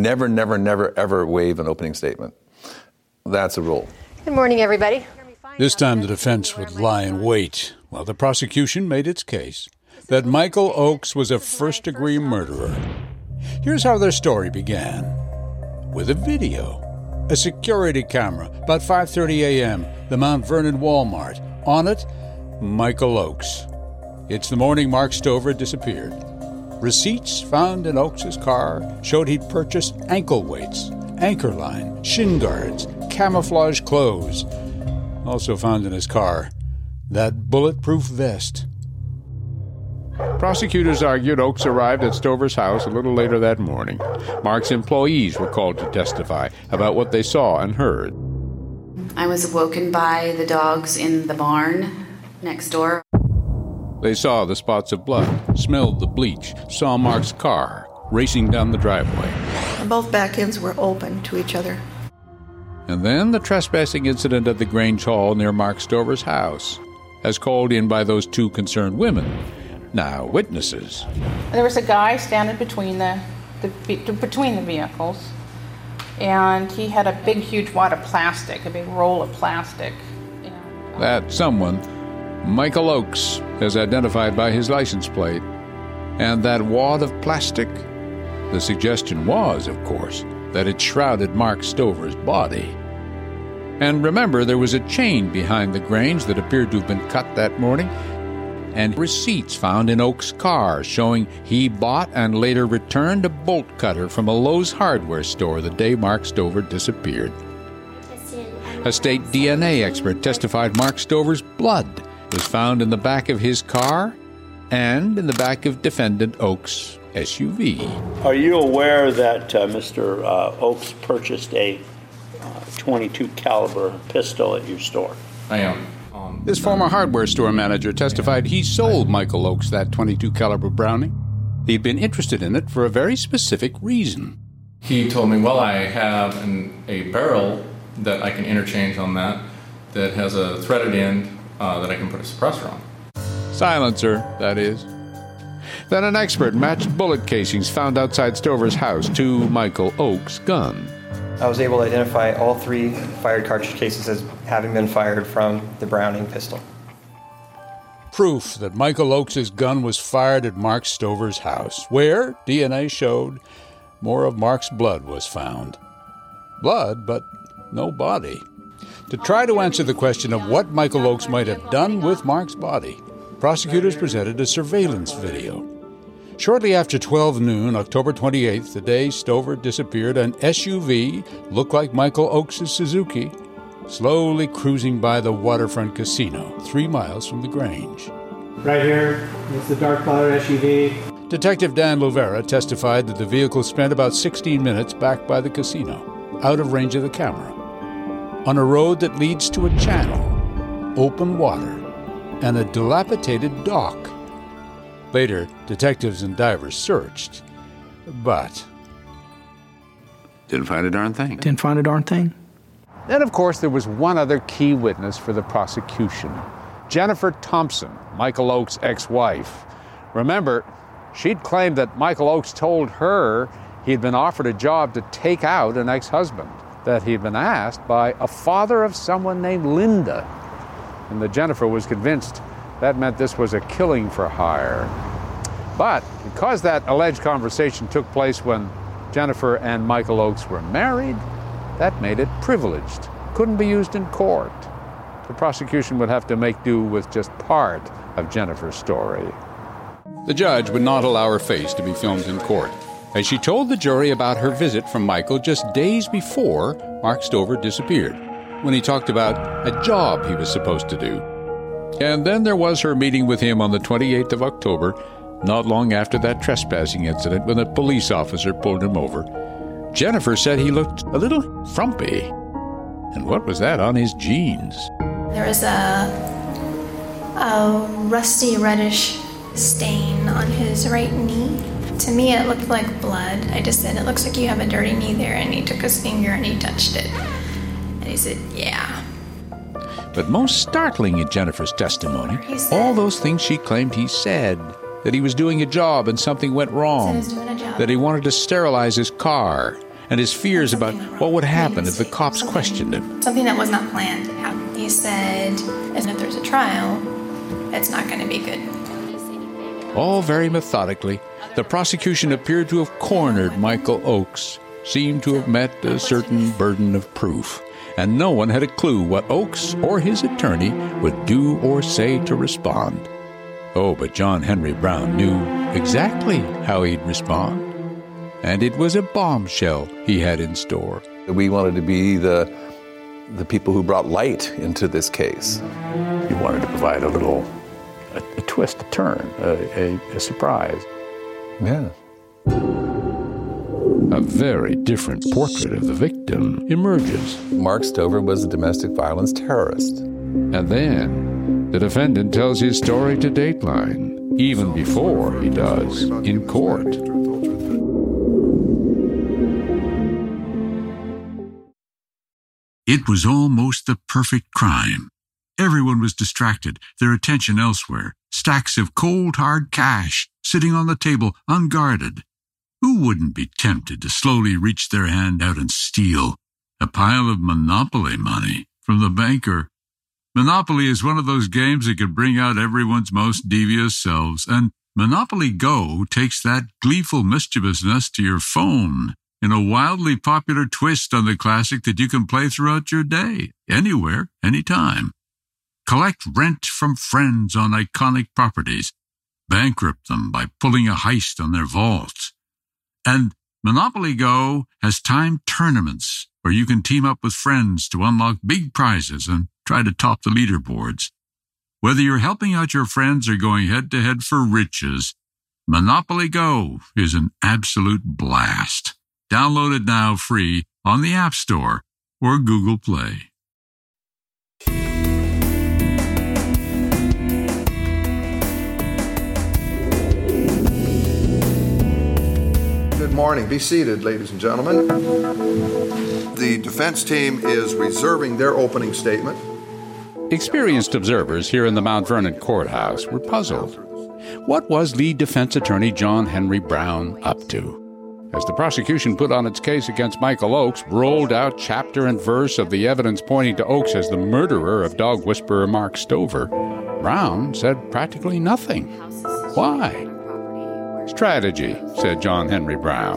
ever waive an opening statement. That's a rule. Good morning, everybody. This time the defense would lie in wait while the prosecution made its case that Michael Oakes was a first-degree murderer. Here's how their story began. With a video. A security camera, about 5:30 a.m., the Mount Vernon Walmart. On it, Michael Oakes. It's the morning Mark Stover disappeared. Receipts found in Oakes' car showed he'd purchased ankle weights, anchor line, shin guards, camouflage clothes. Also found in his car, that bulletproof vest. Prosecutors argued Oakes arrived at Stover's house a little later that morning. Mark's employees were called to testify about what they saw and heard. I was awoken by the dogs in the barn next door. They saw the spots of blood, smelled the bleach, saw Mark's car racing down the driveway. Both back ends were open to each other. And then the trespassing incident at the Grange Hall near Mark Stover's house, as called in by those 2 concerned women, now witnesses. There was a guy standing between the vehicles, and he had a big, huge wad of plastic, a big roll of plastic. That someone, Michael Oakes, as identified by his license plate. And that wad of plastic? The suggestion was, of course, that it shrouded Mark Stover's body. And remember, there was a chain behind the Grange that appeared to have been cut that morning, and receipts found in Oak's car showing he bought and later returned a bolt cutter from a Lowe's hardware store the day Mark Stover disappeared. A state DNA expert testified Mark Stover's blood was found in the back of his car and in the back of defendant Oak's SUV. Are you aware that Mr. Oakes purchased a .22 caliber pistol at your store? I am. This former hardware store manager testified he sold Michael Oakes that .22 caliber Browning. He'd been interested in it for a very specific reason. He told me, well, I have a barrel that I can interchange on that has a threaded end that I can put a suppressor on. Silencer, that is. Then an expert matched bullet casings found outside Stover's house to Michael Oakes' gun. I was able to identify all 3 fired cartridge cases as having been fired from the Browning pistol. Proof that Michael Oakes' gun was fired at Mark Stover's house, where DNA showed more of Mark's blood was found. Blood, but no body. To try to answer the question of what Michael Oakes might have done with Mark's body, prosecutors presented a surveillance video. Shortly after 12 noon, October 28th, the day Stover disappeared, an SUV, looked like Michael Oakes' Suzuki, slowly cruising by the waterfront casino, 3 miles from the Grange. Right here is the dark colored SUV. Detective Dan Lovera testified that the vehicle spent about 16 minutes back by the casino, out of range of the camera, on a road that leads to a channel, open water, and a dilapidated dock. Later, detectives and divers searched, but didn't find a darn thing. Didn't find a darn thing. Then, of course, there was one other key witness for the prosecution, Jennifer Thompson, Michael Oakes' ex-wife. Remember, she'd claimed that Michael Oakes told her he'd been offered a job to take out an ex-husband, that he'd been asked by a father of someone named Linda, and that Jennifer was convinced that meant this was a killing for hire. But because that alleged conversation took place when Jennifer and Michael Oakes were married, that made it privileged, couldn't be used in court. The prosecution would have to make do with just part of Jennifer's story. The judge would not allow her face to be filmed in court, as she told the jury about her visit from Michael just days before Mark Stover disappeared, when he talked about a job he was supposed to do. And then there was her meeting with him on the 28th of October, not long after that trespassing incident when a police officer pulled him over. Jennifer said he looked a little frumpy. And what was that on his jeans? There was a rusty reddish stain on his right knee. To me, it looked like blood. I just said, it looks like you have a dirty knee there. And he took his finger and he touched it. And he said, yeah. But most startling in Jennifer's testimony, all those things she claimed he said, that he was doing a job and something went wrong, that he wanted to sterilize his car, and his fears about what would happen if the cops questioned him. Something that was not planned happened. He said, and if there's a trial, it's not going to be good. All very methodically, the prosecution appeared to have cornered Michael Oakes, seemed to have met a certain burden of proof, and no one had a clue what Oakes or his attorney would do or say to respond. Oh, but John Henry Brown knew exactly how he'd respond, and it was a bombshell he had in store. We wanted to be the people who brought light into this case. You wanted to provide a twist, a turn, a surprise. Yeah. A very different portrait of the victim emerges. Mark Stover was a domestic violence terrorist. And then the defendant tells his story to Dateline, even before he does in court. It was almost the perfect crime. Everyone was distracted, their attention elsewhere. Stacks of cold, hard cash sitting on the table, unguarded. Who wouldn't be tempted to slowly reach their hand out and steal a pile of Monopoly money from the banker? Monopoly is one of those games that can bring out everyone's most devious selves, and Monopoly Go takes that gleeful mischievousness to your phone in a wildly popular twist on the classic that you can play throughout your day, anywhere, anytime. Collect rent from friends on iconic properties. Bankrupt them by pulling a heist on their vaults. And Monopoly Go has timed tournaments where you can team up with friends to unlock big prizes and try to top the leaderboards. Whether you're helping out your friends or going head-to-head for riches, Monopoly Go is an absolute blast. Download it now free on the App Store or Google Play. Good morning. Be seated, ladies and gentlemen. The defense team is reserving their opening statement. Experienced observers here in the Mount Vernon courthouse were puzzled. What was lead defense attorney John Henry Brown up to? As the prosecution put on its case against Michael Oakes, rolled out chapter and verse of the evidence pointing to Oakes as the murderer of dog whisperer Mark Stover, Brown said practically nothing. Why? Strategy, said John Henry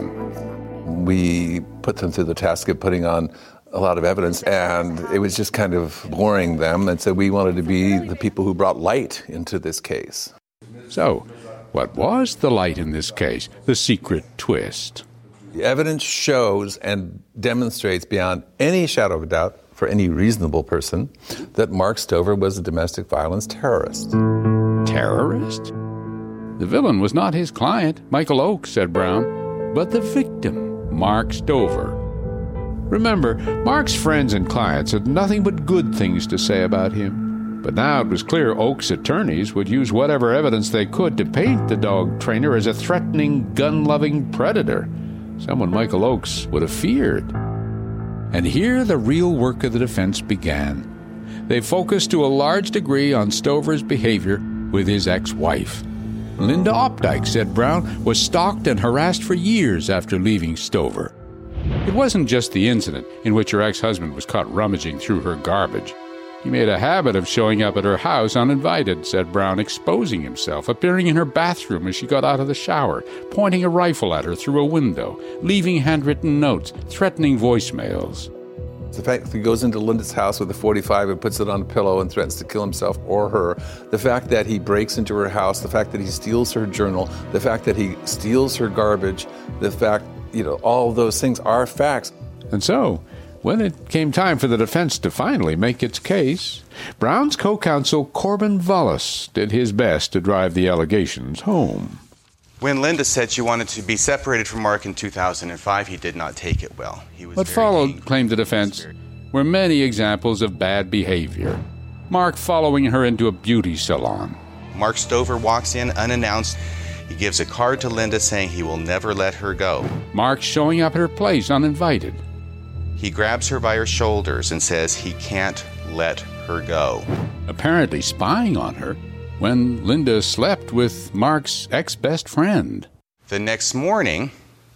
Brown. We put them through the task of putting on a lot of evidence, and it was just kind of boring them, and so we wanted to be the people who brought light into this case. So, what was the light in this case, the secret twist? The evidence shows and demonstrates beyond any shadow of a doubt for any reasonable person that Mark Stover was a domestic violence terrorist. Terrorist? The villain was not his client, Michael Oakes, said Brown, but the victim, Mark Stover. Remember, Mark's friends and clients had nothing but good things to say about him. But now it was clear Oakes' attorneys would use whatever evidence they could to paint the dog trainer as a threatening, gun-loving predator, someone Michael Oakes would have feared. And here the real work of the defense began. They focused to a large degree on Stover's behavior with his ex-wife. Linda Opdyke, said Brown, was stalked and harassed for years after leaving Stover. It wasn't just the incident in which her ex-husband was caught rummaging through her garbage. He made a habit of showing up at her house uninvited, said Brown, exposing himself, appearing in her bathroom as she got out of the shower, pointing a rifle at her through a window, leaving handwritten notes, threatening voicemails. The fact that he goes into Linda's house with a .45 and puts it on a pillow and threatens to kill himself or her, the fact that he breaks into her house, the fact that he steals her journal, the fact that he steals her garbage, the fact, all of those things are facts. And so, when it came time for the defense to finally make its case, Brown's co-counsel Corbin Vollis did his best to drive the allegations home. When Linda said she wanted to be separated from Mark in 2005, he did not take it well. What followed, claimed the defense, were many examples of bad behavior. Mark following her into a beauty salon. Mark Stover walks in unannounced. He gives a card to Linda saying he will never let her go. Mark showing up at her place uninvited. He grabs her by her shoulders and says he can't let her go. Apparently spying on her when Linda slept with Mark's ex-best friend. The next morning,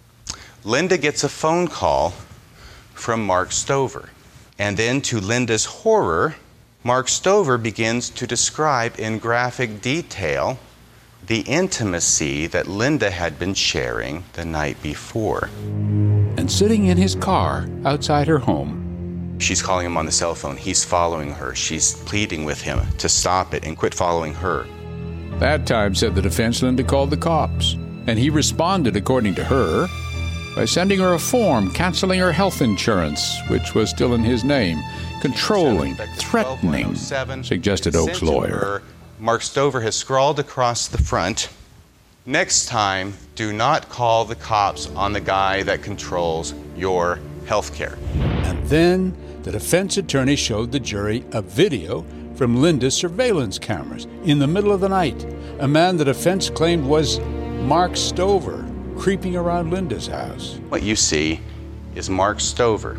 Linda gets a phone call from Mark Stover. And then to Linda's horror, Mark Stover begins to describe in graphic detail the intimacy that Linda had been sharing the night before. And sitting in his car outside her home, she's calling him on the cell phone. He's following her. She's pleading with him to stop it and quit following her. That time, said the defense, Linda called the cops. And he responded, according to her, by sending her a form canceling her health insurance, which was still in his name, controlling, threatening, suggested Oakes' lawyer. Mark Stover has scrawled across the front, "Next time, do not call the cops on the guy that controls your health care." And then the defense attorney showed the jury a video from Linda's surveillance cameras in the middle of the night. A man the defense claimed was Mark Stover creeping around Linda's house. What you see is Mark Stover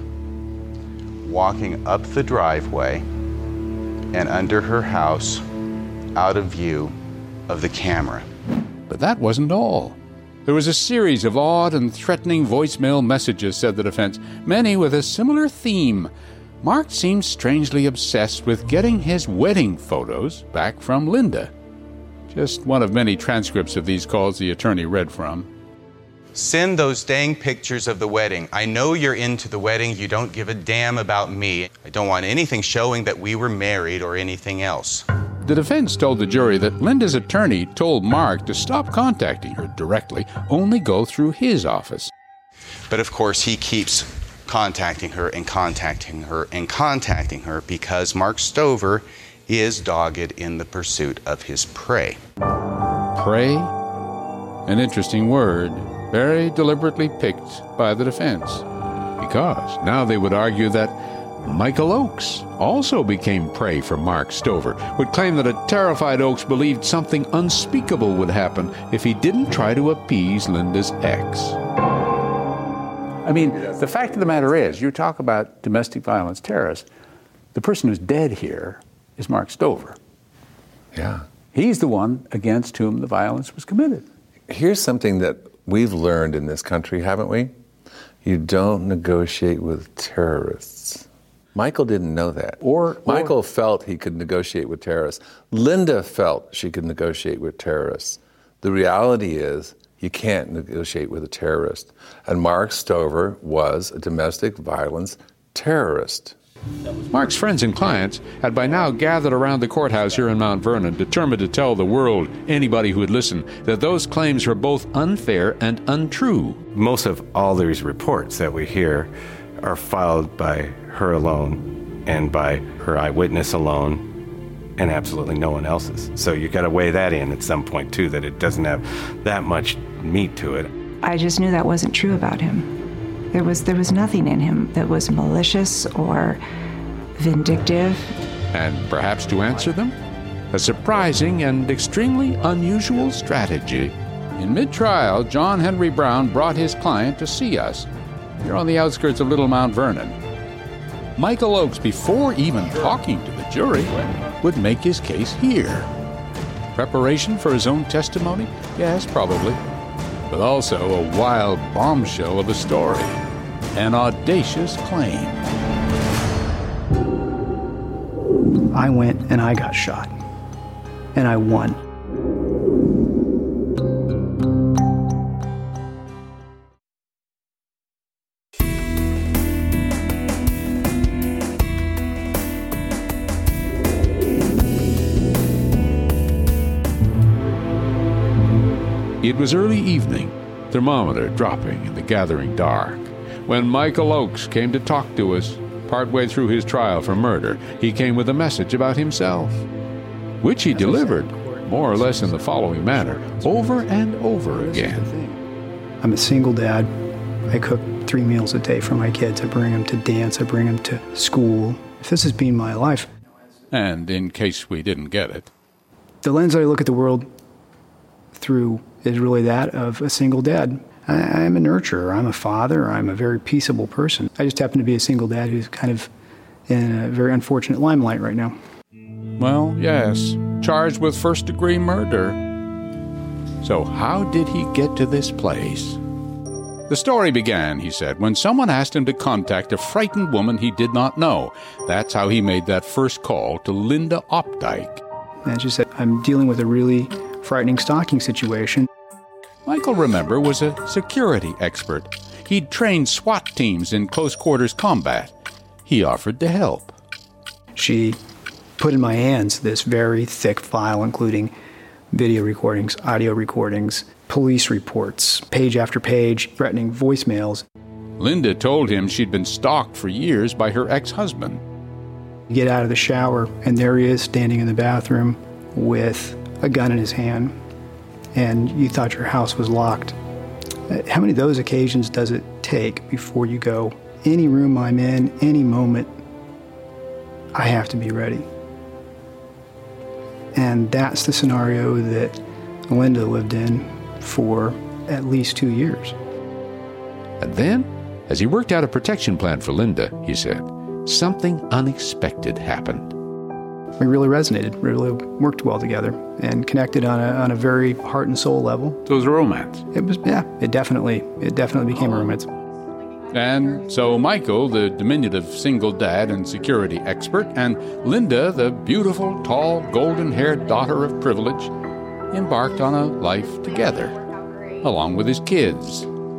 walking up the driveway and under her house, out of view of the camera. But that wasn't all. There was a series of odd and threatening voicemail messages, said the defense, many with a similar theme. Mark seemed strangely obsessed with getting his wedding photos back from Linda. Just one of many transcripts of these calls the attorney read from. Send those dang pictures of the wedding. I know you're into the wedding. You don't give a damn about me. I don't want anything showing that we were married or anything else. The defense told the jury that Linda's attorney told Mark to stop contacting her directly, only go through his office. But of course, he keeps contacting her and contacting her and contacting her because Mark Stover is dogged in the pursuit of his prey. Prey? An interesting word, very deliberately picked by the defense. Because now they would argue that Michael Oakes also became prey for Mark Stover, would claim that a terrified Oakes believed something unspeakable would happen if he didn't try to appease Linda's ex. I mean, the fact of the matter is, you talk about domestic violence terrorists, the person who's dead here is Mark Stover. Yeah. He's the one against whom the violence was committed. Here's something that we've learned in this country, haven't we? You don't negotiate with terrorists. Michael didn't know that. Michael felt he could negotiate with terrorists. Linda felt she could negotiate with terrorists. The reality is, you can't negotiate with a terrorist. And Mark Stover was a domestic violence terrorist. Mark's friends and clients had by now gathered around the courthouse here in Mount Vernon, determined to tell the world, anybody who would listen, that those claims were both unfair and untrue. Most of all these reports that we hear are filed by her alone and by her eyewitness alone and absolutely no one else's. So you got to weigh that in at some point too, that it doesn't have that much meat to it. I just knew that wasn't true about him. There was nothing in him that was malicious or vindictive. And perhaps to answer them, a surprising and extremely unusual strategy. In mid-trial, John Henry Brown brought his client to see us. Here on the outskirts of Little Mount Vernon. Michael Oakes, before even talking to the jury, would make his case here. Preparation for his own testimony? Yes, probably. But also a wild bombshell of a story. An audacious claim. I went and I got shot. And I won. It was early evening, thermometer dropping in the gathering dark, when Michael Oakes came to talk to us. Partway through his trial for murder, he came with a message about himself, which he delivered, more or less in the following manner, over and over again. I'm a single dad. I cook 3 meals a day for my kids. I bring them to dance. I bring them to school. If this has been my life. And in case we didn't get it, the lens that I look at the world through is really that of a single dad. I'm a nurturer. I'm a father. I'm a very peaceable person. I just happen to be a single dad who's kind of in a very unfortunate limelight right now. Well, yes, charged with first-degree murder. So how did he get to this place? The story began, he said, when someone asked him to contact a frightened woman he did not know. That's how he made that first call to Linda Opdyke. And she said, I'm dealing with a really frightening stalking situation. Michael, remember, was a security expert. He'd trained SWAT teams in close-quarters combat. He offered to help. She put in my hands this very thick file, including video recordings, audio recordings, police reports, page after page, threatening voicemails. Linda told him she'd been stalked for years by her ex-husband. You get out of the shower, and there he is standing in the bathroom with a gun in his hand. And you thought your house was locked. How many of those occasions does it take before you go, any room I'm in, any moment, I have to be ready? And that's the scenario that Linda lived in for at least 2 years. And then, as he worked out a protection plan for Linda, he said, something unexpected happened. We really resonated, really worked well together, and connected on a very heart and soul level. So it was a romance? It was, yeah, it definitely became a romance. And so Michael, the diminutive single dad and security expert, and Linda, the beautiful, tall, golden-haired daughter of privilege, embarked on a life together, along with his kids,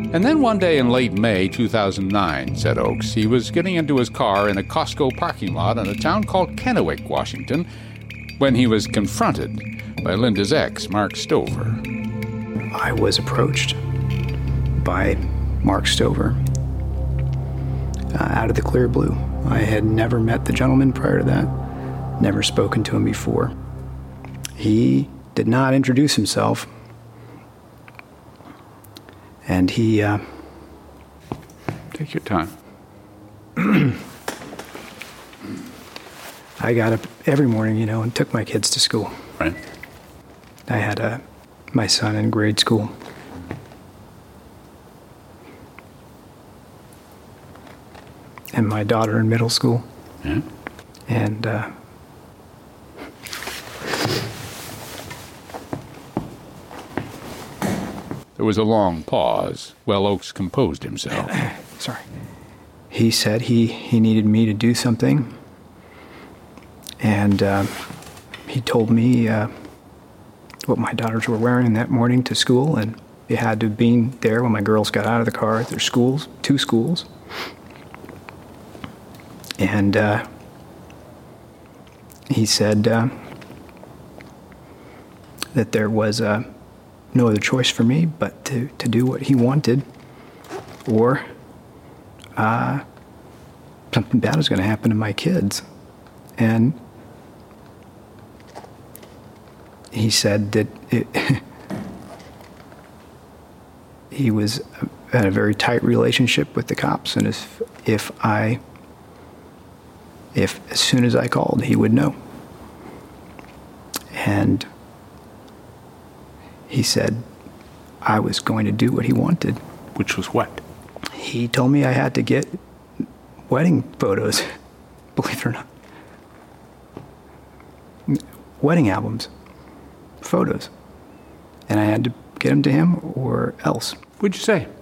And then one day in late May 2009, said Oakes, he was getting into his car in a Costco parking lot in a town called Kennewick, Washington, when he was confronted by Linda's ex, Mark Stover. I was approached by Mark Stover out of the clear blue. I had never met the gentleman prior to that, never spoken to him before. He did not introduce himself, and he... Take your time. I got up every morning, and took my kids to school. Right. I had my son in grade school. And my daughter in middle school. Yeah. And there was a long pause while Oakes composed himself. Sorry. He said he needed me to do something. And he told me what my daughters were wearing that morning to school, and it had to have been there when my girls got out of the car at their schools, 2 schools. And he said that there was no other choice for me but to do what he wanted, or something bad was going to happen to my kids. And he said that he was had a very tight relationship with the cops, and if as soon as I called, he would know. And he said I was going to do what he wanted. Which was what? He told me I had to get wedding photos, believe it or not. Wedding albums, photos. And I had to get them to him or else. What'd you say?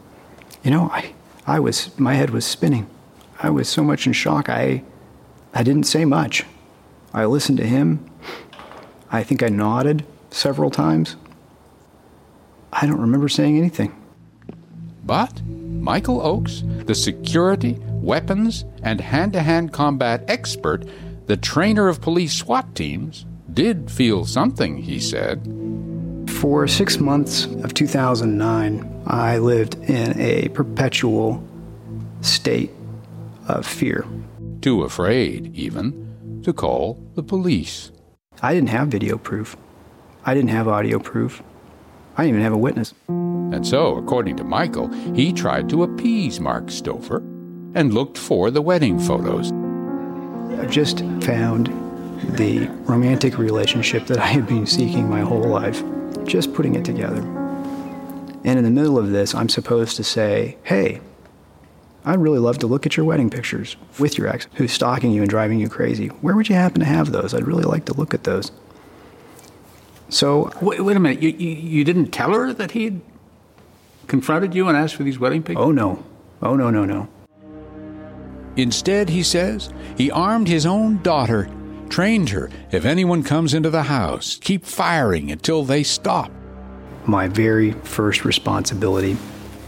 My head was spinning. I was so much in shock, I didn't say much. I listened to him. I think I nodded several times. I don't remember saying anything. But Michael Oakes, the security, weapons, and hand-to-hand combat expert, the trainer of police SWAT teams, did feel something, he said. For 6 months of 2009, I lived in a perpetual state of fear. Too afraid, even, to call the police. I didn't have video proof. I didn't have audio proof. I didn't even have a witness. And so, according to Michael, he tried to appease Mark Stover and looked for the wedding photos. I just found the romantic relationship that I had been seeking my whole life, just putting it together. And in the middle of this, I'm supposed to say, hey, I'd really love to look at your wedding pictures with your ex, who's stalking you and driving you crazy. Where would you happen to have those? I'd really like to look at those. So... Wait a minute. You didn't tell her that he'd confronted you and asked for these wedding pictures? Oh, no. Oh, no. Instead, he says, he armed his own daughter, trained her, if anyone comes into the house, keep firing until they stop. My very first responsibility,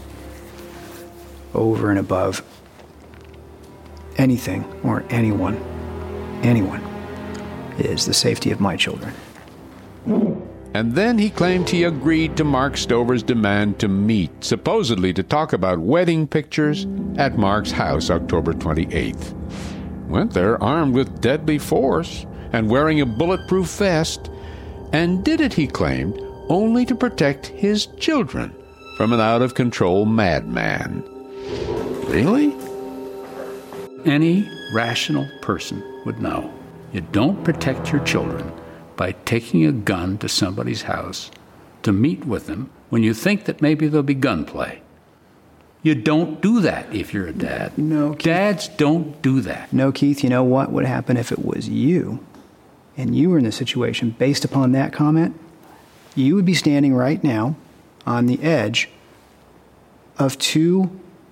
over and above anything or anyone, is the safety of my children. And then he claimed he agreed to Mark Stover's demand to meet, supposedly to talk about wedding pictures, at Mark's house October 28th. Went there armed with deadly force and wearing a bulletproof vest, and did it, he claimed, only to protect his children from an out-of-control madman. Really? Any rational person would know you don't protect your children by taking a gun to somebody's house to meet with them when you think that maybe there'll be gunplay. You don't do that if you're a dad. No, Keith. Dads don't do that. No, Keith, you know what would happen if it was you and you were in the situation based upon that comment? You would be standing right now on the edge of 2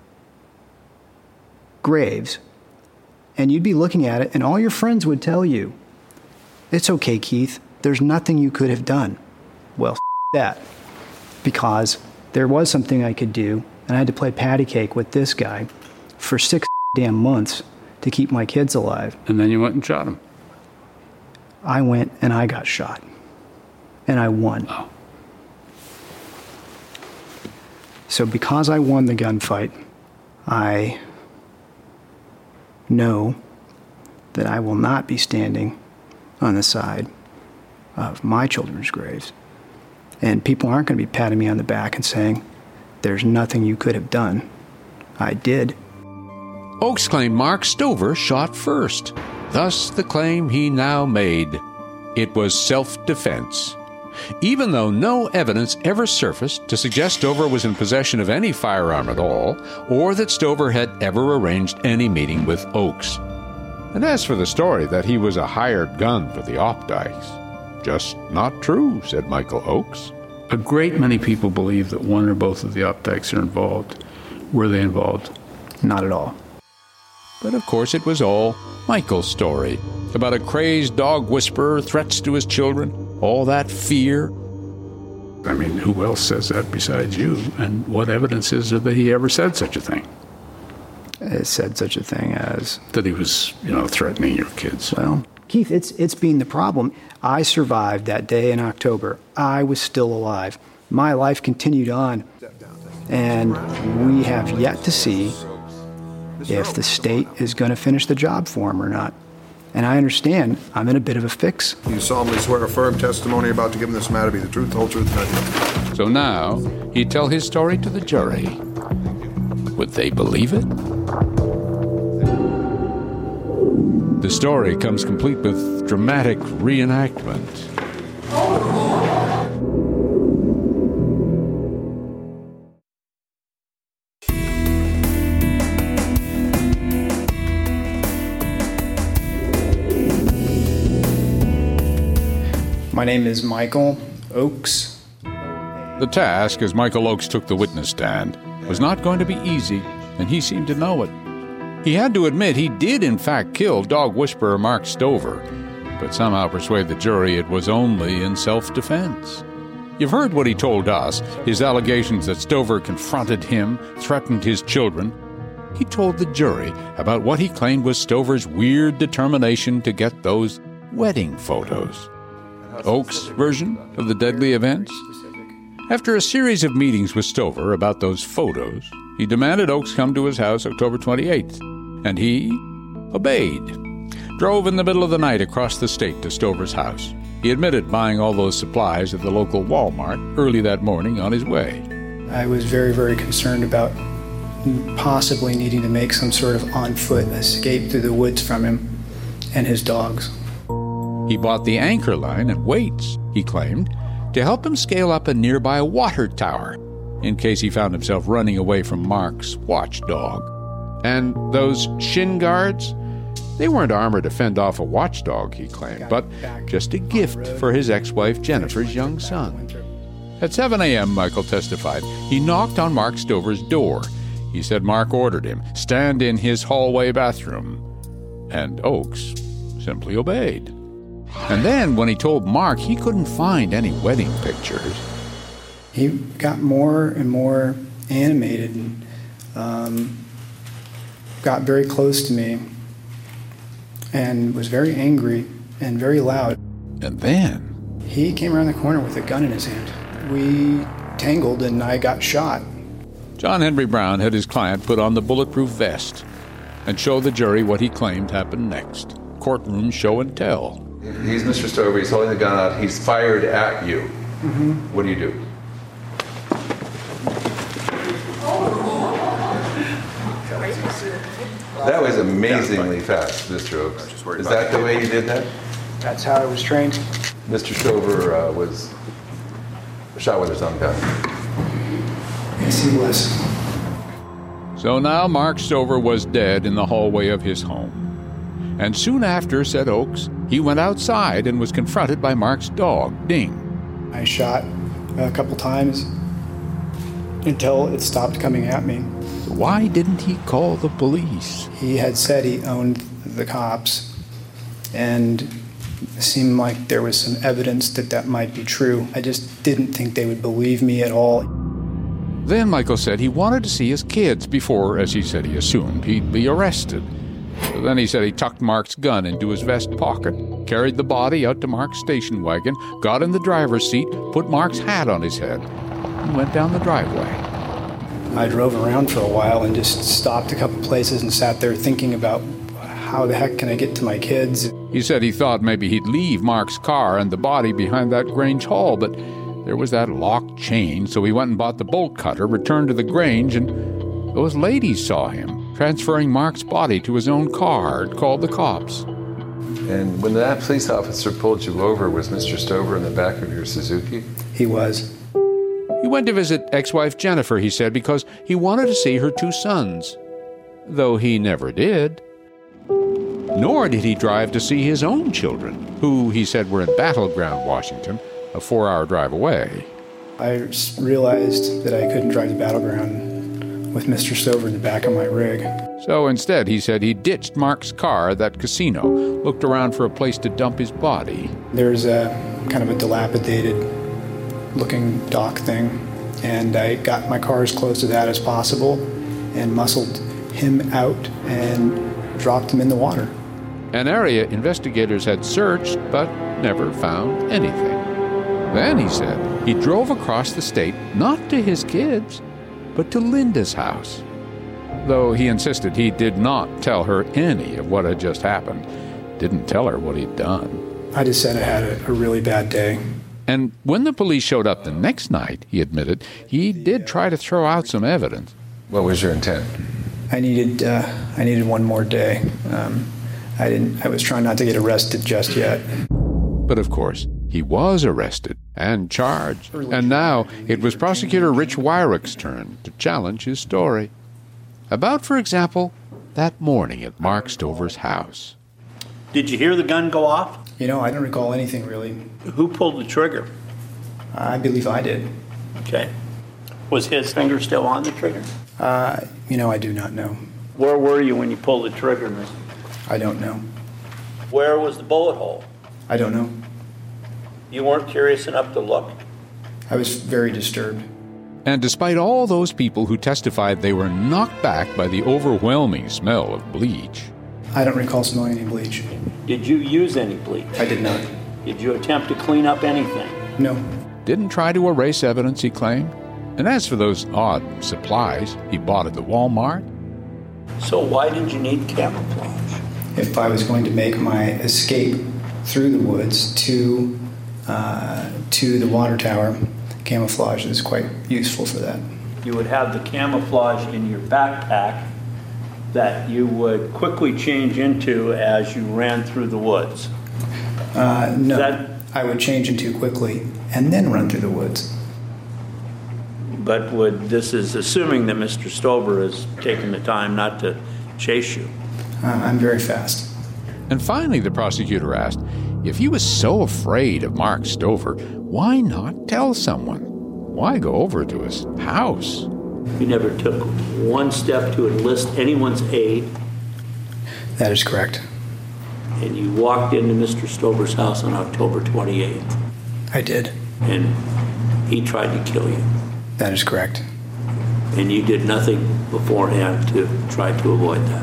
graves, and you'd be looking at it, and all your friends would tell you, it's okay, Keith, there's nothing you could have done. Well, that. Because there was something I could do, And I had to play patty cake with this guy for 6 damn months to keep my kids alive. And then you went and shot him. I went and I got shot. And I won. Oh. So because I won the gunfight, I know that I will not be standing on the side of my children's graves. And people aren't going to be patting me on the back and saying, there's nothing you could have done. I did. Oakes claimed Mark Stover shot first. Thus, the claim he now made. It was self-defense. Even though no evidence ever surfaced to suggest Stover was in possession of any firearm at all, or that Stover had ever arranged any meeting with Oakes. And as for the story that he was a hired gun for the Opdykes, just not true, said Michael Oakes. A great many people believe that one or both of the Opdykes are involved. Were they involved? Not at all. But of course it was all Michael's story, about a crazed dog whisperer, threats to his children, all that fear. I mean, who else says that besides you? And what evidence is there that he ever said such a thing? Said such a thing as? That he was, threatening your kids. Well, Keith, it's been the problem. I survived that day in October. I was still alive. My life continued on. And we have yet to see if the state is going to finish the job for him or not. And I understand I'm in a bit of a fix. You solemnly swear a firm testimony about to give in this matter be the truth, the whole truth, and nothing. So now he'd tell his story to the jury. Would they believe it? The story comes complete with dramatic reenactment. My name is Michael Oakes. The task, as Michael Oakes took the witness stand, was not going to be easy, and he seemed to know it. He had to admit he did in fact kill dog whisperer Mark Stover, but somehow persuade the jury it was only in self-defense. You've heard what he told us, his allegations that Stover confronted him, threatened his children. He told the jury about what he claimed was Stover's weird determination to get those wedding photos. Oakes' version of the deadly events? After a series of meetings with Stover about those photos, he demanded Oakes come to his house October 28th, and he obeyed. Drove in the middle of the night across the state to Stover's house. He admitted buying all those supplies at the local Walmart early that morning on his way. I was very, very concerned about possibly needing to make some sort of on-foot escape through the woods from him and his dogs. He bought the anchor line and weights, he claimed, to help him scale up a nearby water tower in case he found himself running away from Mark's watchdog. And those shin guards? They weren't armor to fend off a watchdog, he claimed, but just a gift for his ex-wife Jennifer's young son. At 7 a.m., Michael testified, he knocked on Mark Stover's door. He said Mark ordered him, stand in his hallway bathroom. And Oakes simply obeyed. And then, when he told Mark he couldn't find any wedding pictures, he got more and more animated and got very close to me and was very angry and very loud. And then he came around the corner with a gun in his hand. We tangled and I got shot. John Henry Brown had his client put on the bulletproof vest and show the jury what he claimed happened next. Courtroom show and tell. He's Mr. Stover, he's holding the gun out, he's fired at you. Mm-hmm. What do you do? That was amazingly fast, Mr. Oakes. Is that the way you did that? That's how I was trained. Mr. Stover was shot with his own gun. Yes, he was. So now Mark Stover was dead in the hallway of his home. And soon after, said Oakes, he went outside and was confronted by Mark's dog, Ding. I shot a couple times until it stopped coming at me. Why didn't he call the police? He had said he owned the cops, and it seemed like there was some evidence that that might be true. I just didn't think they would believe me at all. Then Michael said he wanted to see his kids before, as he said he assumed, he'd be arrested. Then he said he tucked Mark's gun into his vest pocket, carried the body out to Mark's station wagon, got in the driver's seat, put Mark's hat on his head, and went down the driveway. I drove around for a while and just stopped a couple places and sat there thinking about how the heck can I get to my kids. He said he thought maybe he'd leave Mark's car and the body behind that Grange hall, but there was that locked chain, so he went and bought the bolt cutter, returned to the Grange, and those ladies saw him transferring Mark's body to his own car and called the cops. And when that police officer pulled you over, was Mr. Stover in the back of your Suzuki? He was. He went to visit ex-wife Jennifer, he said, because he wanted to see her 2 sons, though he never did. Nor did he drive to see his own children, who, he said, were in Battleground, Washington, a 4-hour drive away. I realized that I couldn't drive to Battleground with Mr. Stover in the back of my rig. So instead, he said he ditched Mark's car at that casino, looked around for a place to dump his body. There's a kind of a dilapidated looking dock thing, and I got my car as close to that as possible and muscled him out and dropped him in the water. An area investigators had searched but never found anything. Then, he said, he drove across the state, not to his kids, but to Linda's house. Though he insisted he did not tell her any of what had just happened, didn't tell her what he'd done. I just said I had a really bad day. And when the police showed up the next night, he admitted, he did try to throw out some evidence. What was your intent? I needed one more day. I was trying not to get arrested just yet. But of course, he was arrested and charged. And now it was prosecutor Rich Wyrick's turn to challenge his story. About, for example, that morning at Mark Stover's house. Did you hear the gun go off? You know, I don't recall anything really. Who pulled the trigger? I believe I did. Okay. Was his finger still on the trigger? I do not know. Where were you when you pulled the trigger, Mr.? I don't know. Where was the bullet hole? I don't know. You weren't curious enough to look? I was very disturbed. And despite all those people who testified they were knocked back by the overwhelming smell of bleach. I don't recall smelling any bleach. Did you use any bleach? I did not. Did you attempt to clean up anything? No. Didn't try to erase evidence, he claimed. And as for those odd supplies he bought at the Walmart. So why did you need camouflage? If I was going to make my escape through the woods to the water tower, camouflage is quite useful for that. You would have the camouflage in your backpack that you would quickly change into as you ran through the woods. No, I would change into quickly and then run through the woods. But this is assuming that Mr. Stover has taken the time not to chase you. I'm very fast. And finally, the prosecutor asked, if he was so afraid of Mark Stover, why not tell someone? Why go over to his house? You never took one step to enlist anyone's aid. That is correct. And you walked into Mr. Stover's house on October 28th. I did. And he tried to kill you. That is correct. And you did nothing beforehand to try to avoid that.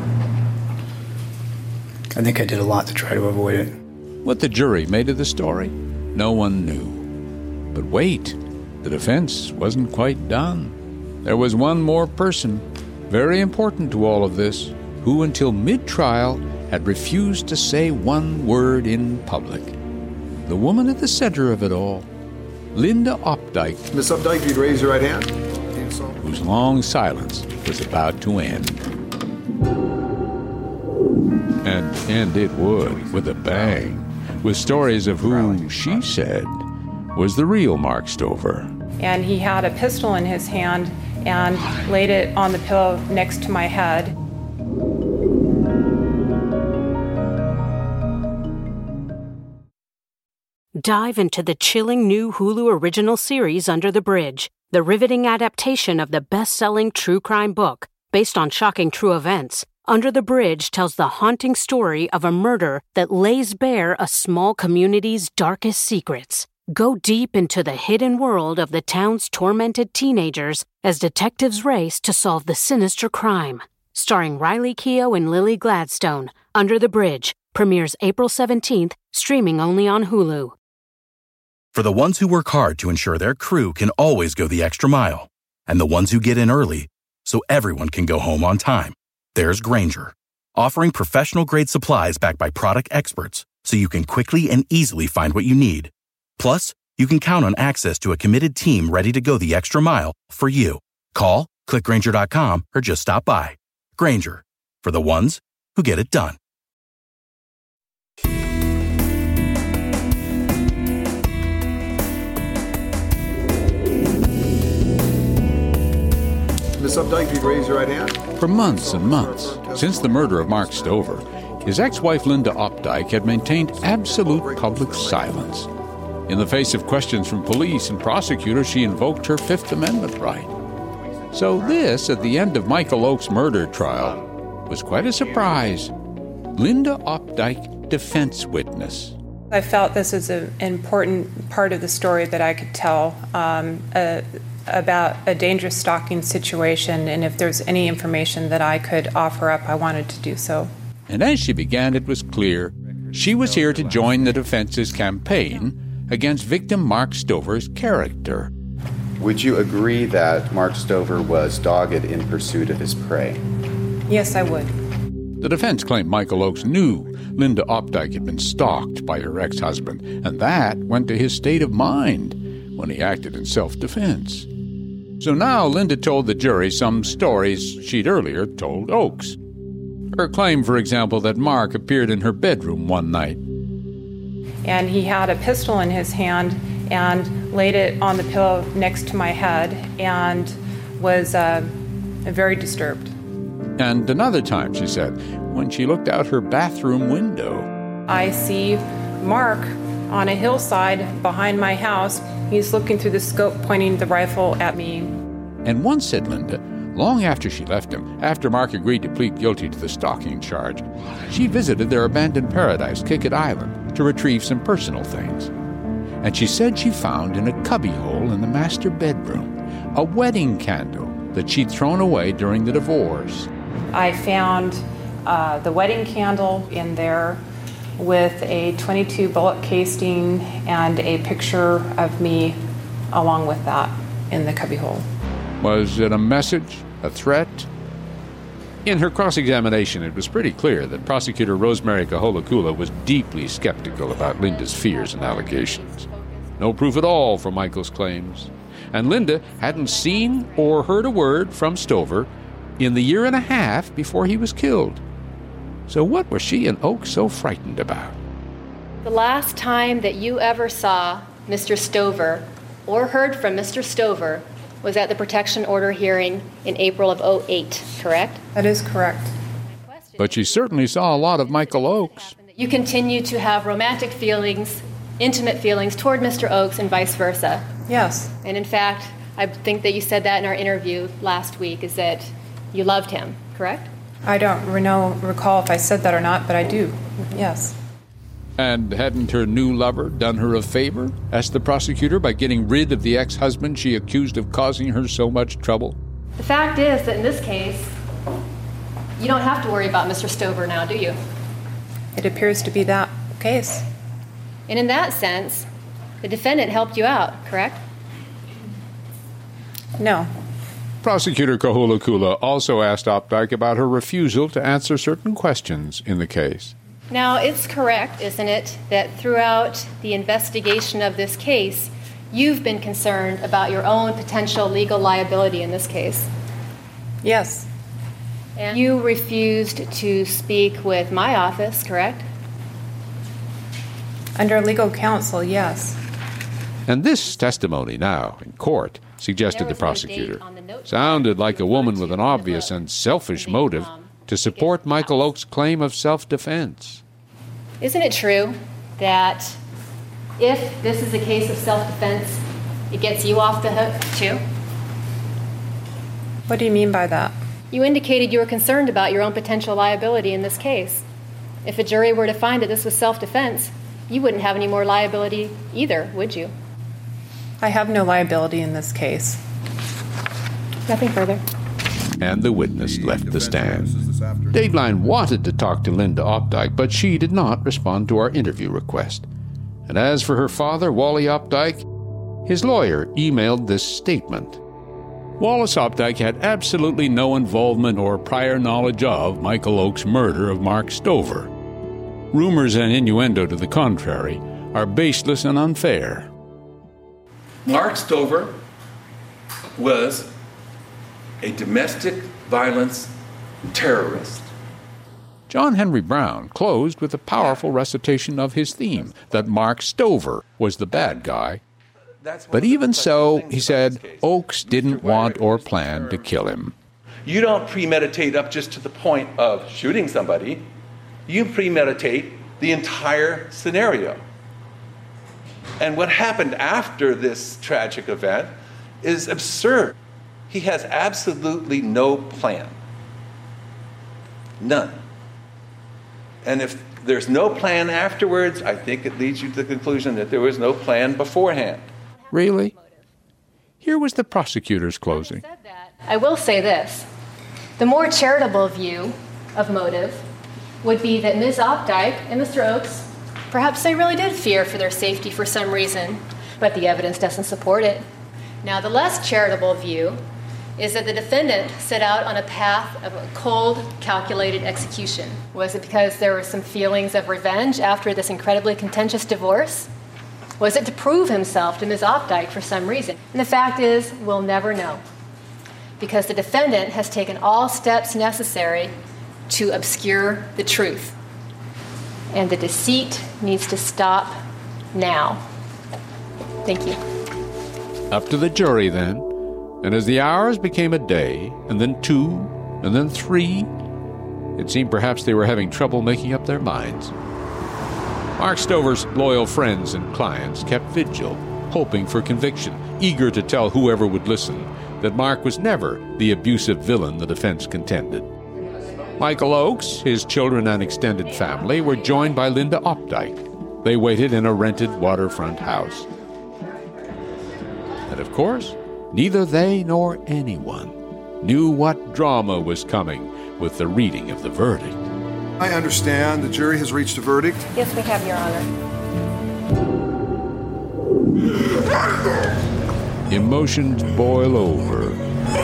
I think I did a lot to try to avoid it. What the jury made of the story, no one knew. But wait, the defense wasn't quite done. There was one more person, very important to all of this, who until mid-trial had refused to say one word in public. The woman at the center of it all, Linda Opdyke. Miss Opdyke, you'd raise your right hand. Whose long silence was about to end. And end it would, with a bang, with stories of who she said was the real Mark Stover. And he had a pistol in his hand and laid it on the pillow next to my head. Dive into the chilling new Hulu original series Under the Bridge, the riveting adaptation of the best-selling true crime book. Based on shocking true events, Under the Bridge tells the haunting story of a murder that lays bare a small community's darkest secrets. Go deep into the hidden world of the town's tormented teenagers as detectives race to solve the sinister crime. Starring Riley Keough and Lily Gladstone, Under the Bridge premieres April 17th, streaming only on Hulu. For the ones who work hard to ensure their crew can always go the extra mile, and the ones who get in early so everyone can go home on time, there's Grainger, offering professional-grade supplies backed by product experts so you can quickly and easily find what you need. Plus, you can count on access to a committed team ready to go the extra mile for you. Call, click Grainger.com, or just stop by. Grainger, for the ones who get it done. Miss Updike, if you'd raise your right hand. For months and months, since the murder of Mark Stover, his ex-wife Linda Updike had maintained absolute public silence. In the face of questions from police and prosecutors, she invoked her Fifth Amendment right. So this, at the end of Michael Oakes' murder trial, was quite a surprise. Linda Updike, defense witness. I felt this was an important part of the story that I could tell about a dangerous stalking situation, and if there's any information that I could offer up, I wanted to do so. And as she began, it was clear she was here to join the defense's campaign against victim Mark Stover's character. Would you agree that Mark Stover was dogged in pursuit of his prey? Yes, I would. The defense claimed Michael Oakes knew Linda Updike had been stalked by her ex-husband, and that went to his state of mind when he acted in self-defense. So now Linda told the jury some stories she'd earlier told Oakes. Her claim, for example, that Mark appeared in her bedroom one night. And he had a pistol in his hand and laid it on the pillow next to my head and was very disturbed. And another time, she said, when she looked out her bathroom window. I see Mark on a hillside behind my house. He's looking through the scope, pointing the rifle at me. And once, said Linda, long after she left him, after Mark agreed to plead guilty to the stalking charge, she visited their abandoned paradise, Kickett Island, to retrieve some personal things. And she said she found in a cubbyhole in the master bedroom a wedding candle that she'd thrown away during the divorce. I found the wedding candle in there with a .22 bullet casing and a picture of me along with that in the cubbyhole. Was it a message? A threat? In her cross-examination, it was pretty clear that prosecutor Rosemary Kaholakula was deeply skeptical about Linda's fears and allegations. No proof at all for Michael's claims. And Linda hadn't seen or heard a word from Stover in the year and a half before he was killed. So what were she and Oakes so frightened about? The last time that you ever saw Mr. Stover or heard from Mr. Stover was at the protection order hearing in April of 2008, correct? That is correct. But she certainly saw a lot of Michael Oakes. You continue to have romantic feelings, intimate feelings toward Mr. Oakes and vice versa. Yes. And in fact, I think that you said that in our interview last week, is that you loved him, correct? I don't recall if I said that or not, but I do, yes. And hadn't her new lover done her a favor, asked the prosecutor, by getting rid of the ex-husband she accused of causing her so much trouble? The fact is that in this case, you don't have to worry about Mr. Stover now, do you? It appears to be that case. And in that sense, the defendant helped you out, correct? No. Prosecutor Kaholakula also asked Updike about her refusal to answer certain questions in the case. Now, it's correct, isn't it, that throughout the investigation of this case, you've been concerned about your own potential legal liability in this case? Yes. And you refused to speak with my office, correct? Under legal counsel, yes. And this testimony now in court, suggested the prosecutor, sounded like a woman with an obvious and selfish motive to support Michael Oakes' claim of self-defense. Isn't it true that if this is a case of self-defense, it gets you off the hook, too? What do you mean by that? You indicated you were concerned about your own potential liability in this case. If a jury were to find that this was self-defense, you wouldn't have any more liability either, would you? I have no liability in this case. Nothing further. And the witness left the stand. Dateline wanted to talk to Linda Opdyke, but she did not respond to our interview request. And as for her father, Wally Opdyke, his lawyer emailed this statement. Wallace Opdyke had absolutely no involvement or prior knowledge of Michael Oakes' murder of Mark Stover. Rumors and innuendo to the contrary are baseless and unfair. Mark Stover was a domestic violence terrorist. John Henry Brown closed with a powerful recitation of his theme, that Mark Stover was the bad guy. But even so, he said, Oakes didn't want or plan to kill him. You don't premeditate up just to the point of shooting somebody. You premeditate the entire scenario. And what happened after this tragic event is absurd. He has absolutely no plan. None. And if there's no plan afterwards, I think it leads you to the conclusion that there was no plan beforehand. Really? Here was the prosecutor's closing. I will say this. The more charitable view of motive would be that Ms. Opdyke and Mr. Oakes, perhaps they really did fear for their safety for some reason, but the evidence doesn't support it. Now, the less charitable view is that the defendant set out on a path of a cold, calculated execution. Was it because there were some feelings of revenge after this incredibly contentious divorce? Was it to prove himself to Ms. Opdyke for some reason? And the fact is, we'll never know, because the defendant has taken all steps necessary to obscure the truth. And the deceit needs to stop now. Thank you. Up to the jury, then. And as the hours became a day, and then 2, and then 3, it seemed perhaps they were having trouble making up their minds. Mark Stover's loyal friends and clients kept vigil, hoping for conviction, eager to tell whoever would listen that Mark was never the abusive villain the defense contended. Michael Oakes, his children and extended family were joined by Linda Opdyke. They waited in a rented waterfront house. And of course, neither they nor anyone knew what drama was coming with the reading of the verdict. I understand the jury has reached a verdict. Yes, we have, Your Honor. Emotions boil over.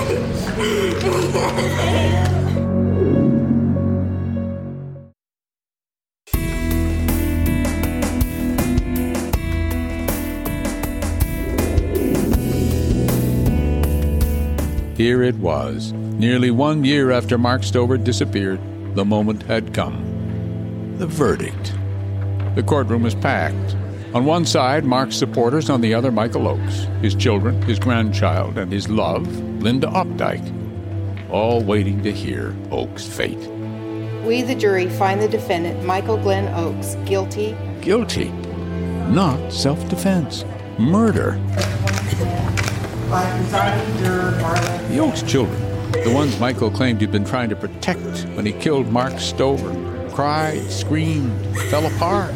Here it was, nearly 1 year after Mark Stover disappeared. The moment had come. The verdict. The courtroom was packed. On one side, Mark's supporters, on the other, Michael Oakes, his children, his grandchild, and his love, Linda Opdyke, all waiting to hear Oakes' fate. We, the jury, find the defendant, Michael Glenn Oakes, guilty. Guilty. Not self-defense. Murder. By presiding juror Marla. The Oakes children, the ones Michael claimed he'd been trying to protect when he killed Mark Stover, cried, screamed, fell apart.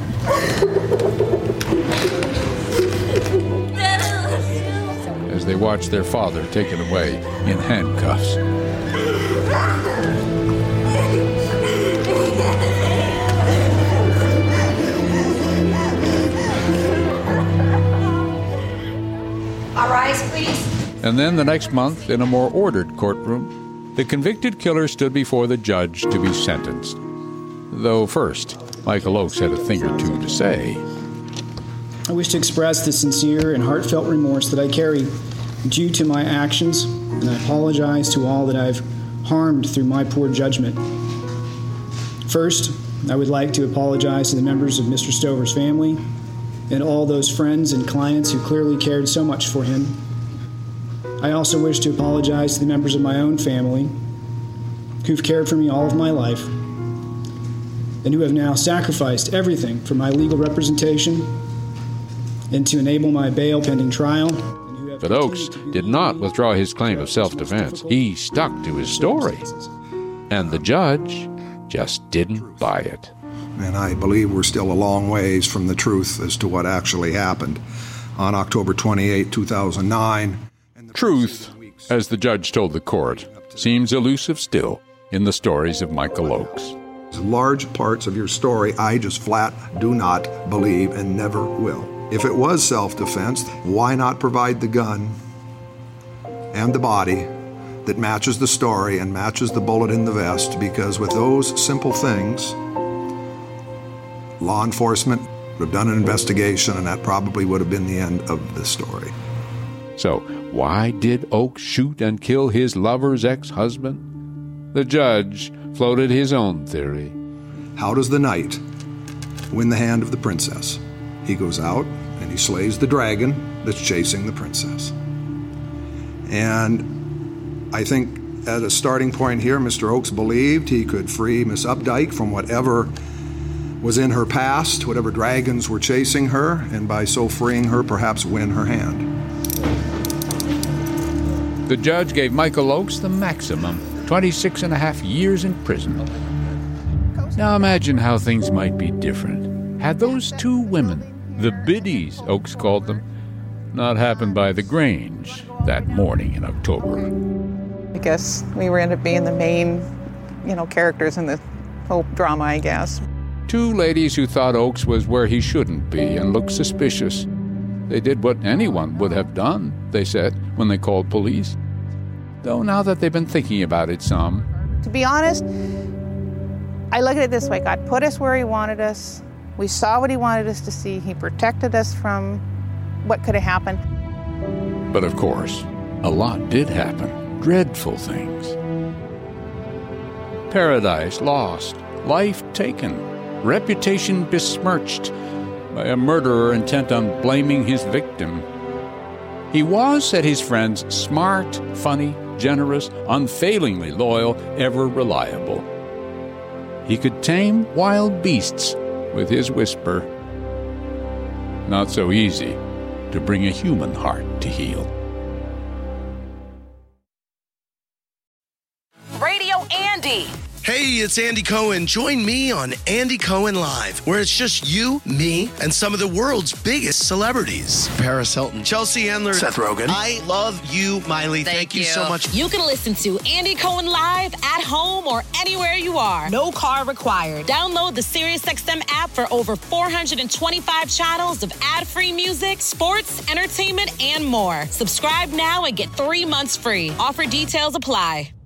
As they watched their father taken away in handcuffs. All rise, please. And then the next month, in a more ordered courtroom, the convicted killer stood before the judge to be sentenced. Though first, Michael Oakes had a thing or two to say. I wish to express the sincere and heartfelt remorse that I carry due to my actions, and I apologize to all that I've harmed through my poor judgment. First, I would like to apologize to the members of Mr. Stover's family and all those friends and clients who clearly cared so much for him. I also wish to apologize to the members of my own family who've cared for me all of my life and who have now sacrificed everything for my legal representation and to enable my bail pending trial. But Oakes did not withdraw his claim of self-defense. He stuck to his story. And the judge just didn't buy it. and I believe we're still a long ways from the truth as to what actually happened on October 28, 2009. Truth, as the judge told the court, seems elusive still in the stories of Michael Oakes. Large parts of your story I just flat do not believe and never will. If it was self-defense, why not provide the gun and the body that matches the story and matches the bullet in the vest? Because with those simple things, law enforcement would have done an investigation, and that probably would have been the end of the story. So, why did Oakes shoot and kill his lover's ex-husband? The judge floated his own theory. How does the knight win the hand of the princess? He goes out and he slays the dragon that's chasing the princess. And I think at a starting point here, Mr. Oakes believed he could free Miss Updike from whatever was in her past, whatever dragons were chasing her, and by so freeing her, perhaps win her hand. The judge gave Michael Oakes the maximum, 26 and a half years in prison. Now imagine how things might be different had those two women, the biddies, Oakes called them, not happened by the Grange that morning in October. I guess we ended up being the main, characters in the whole drama, I guess. Two ladies who thought Oakes was where he shouldn't be and looked suspicious. They did what anyone would have done, they said, when they called police. Though now that they've been thinking about it some. To be honest, I look at it this way. God put us where he wanted us. We saw what he wanted us to see. He protected us from what could have happened. But of course, a lot did happen. Dreadful things. Paradise lost, life taken, reputation besmirched by a murderer intent on blaming his victim. He was, said his friends, smart, funny, generous, unfailingly loyal, ever reliable. He could tame wild beasts with his whisper. Not so easy to bring a human heart to heal. Radio Andy. Hey, it's Andy Cohen. Join me on Andy Cohen Live, where it's just you, me, and some of the world's biggest celebrities. Paris Hilton, Chelsea Handler, Seth Rogen. I love you, Miley. Thank you so much. You can listen to Andy Cohen Live at home or anywhere you are. No car required. Download the SiriusXM app for over 425 channels of ad-free music, sports, entertainment, and more. Subscribe now and get 3 months free. Offer details apply.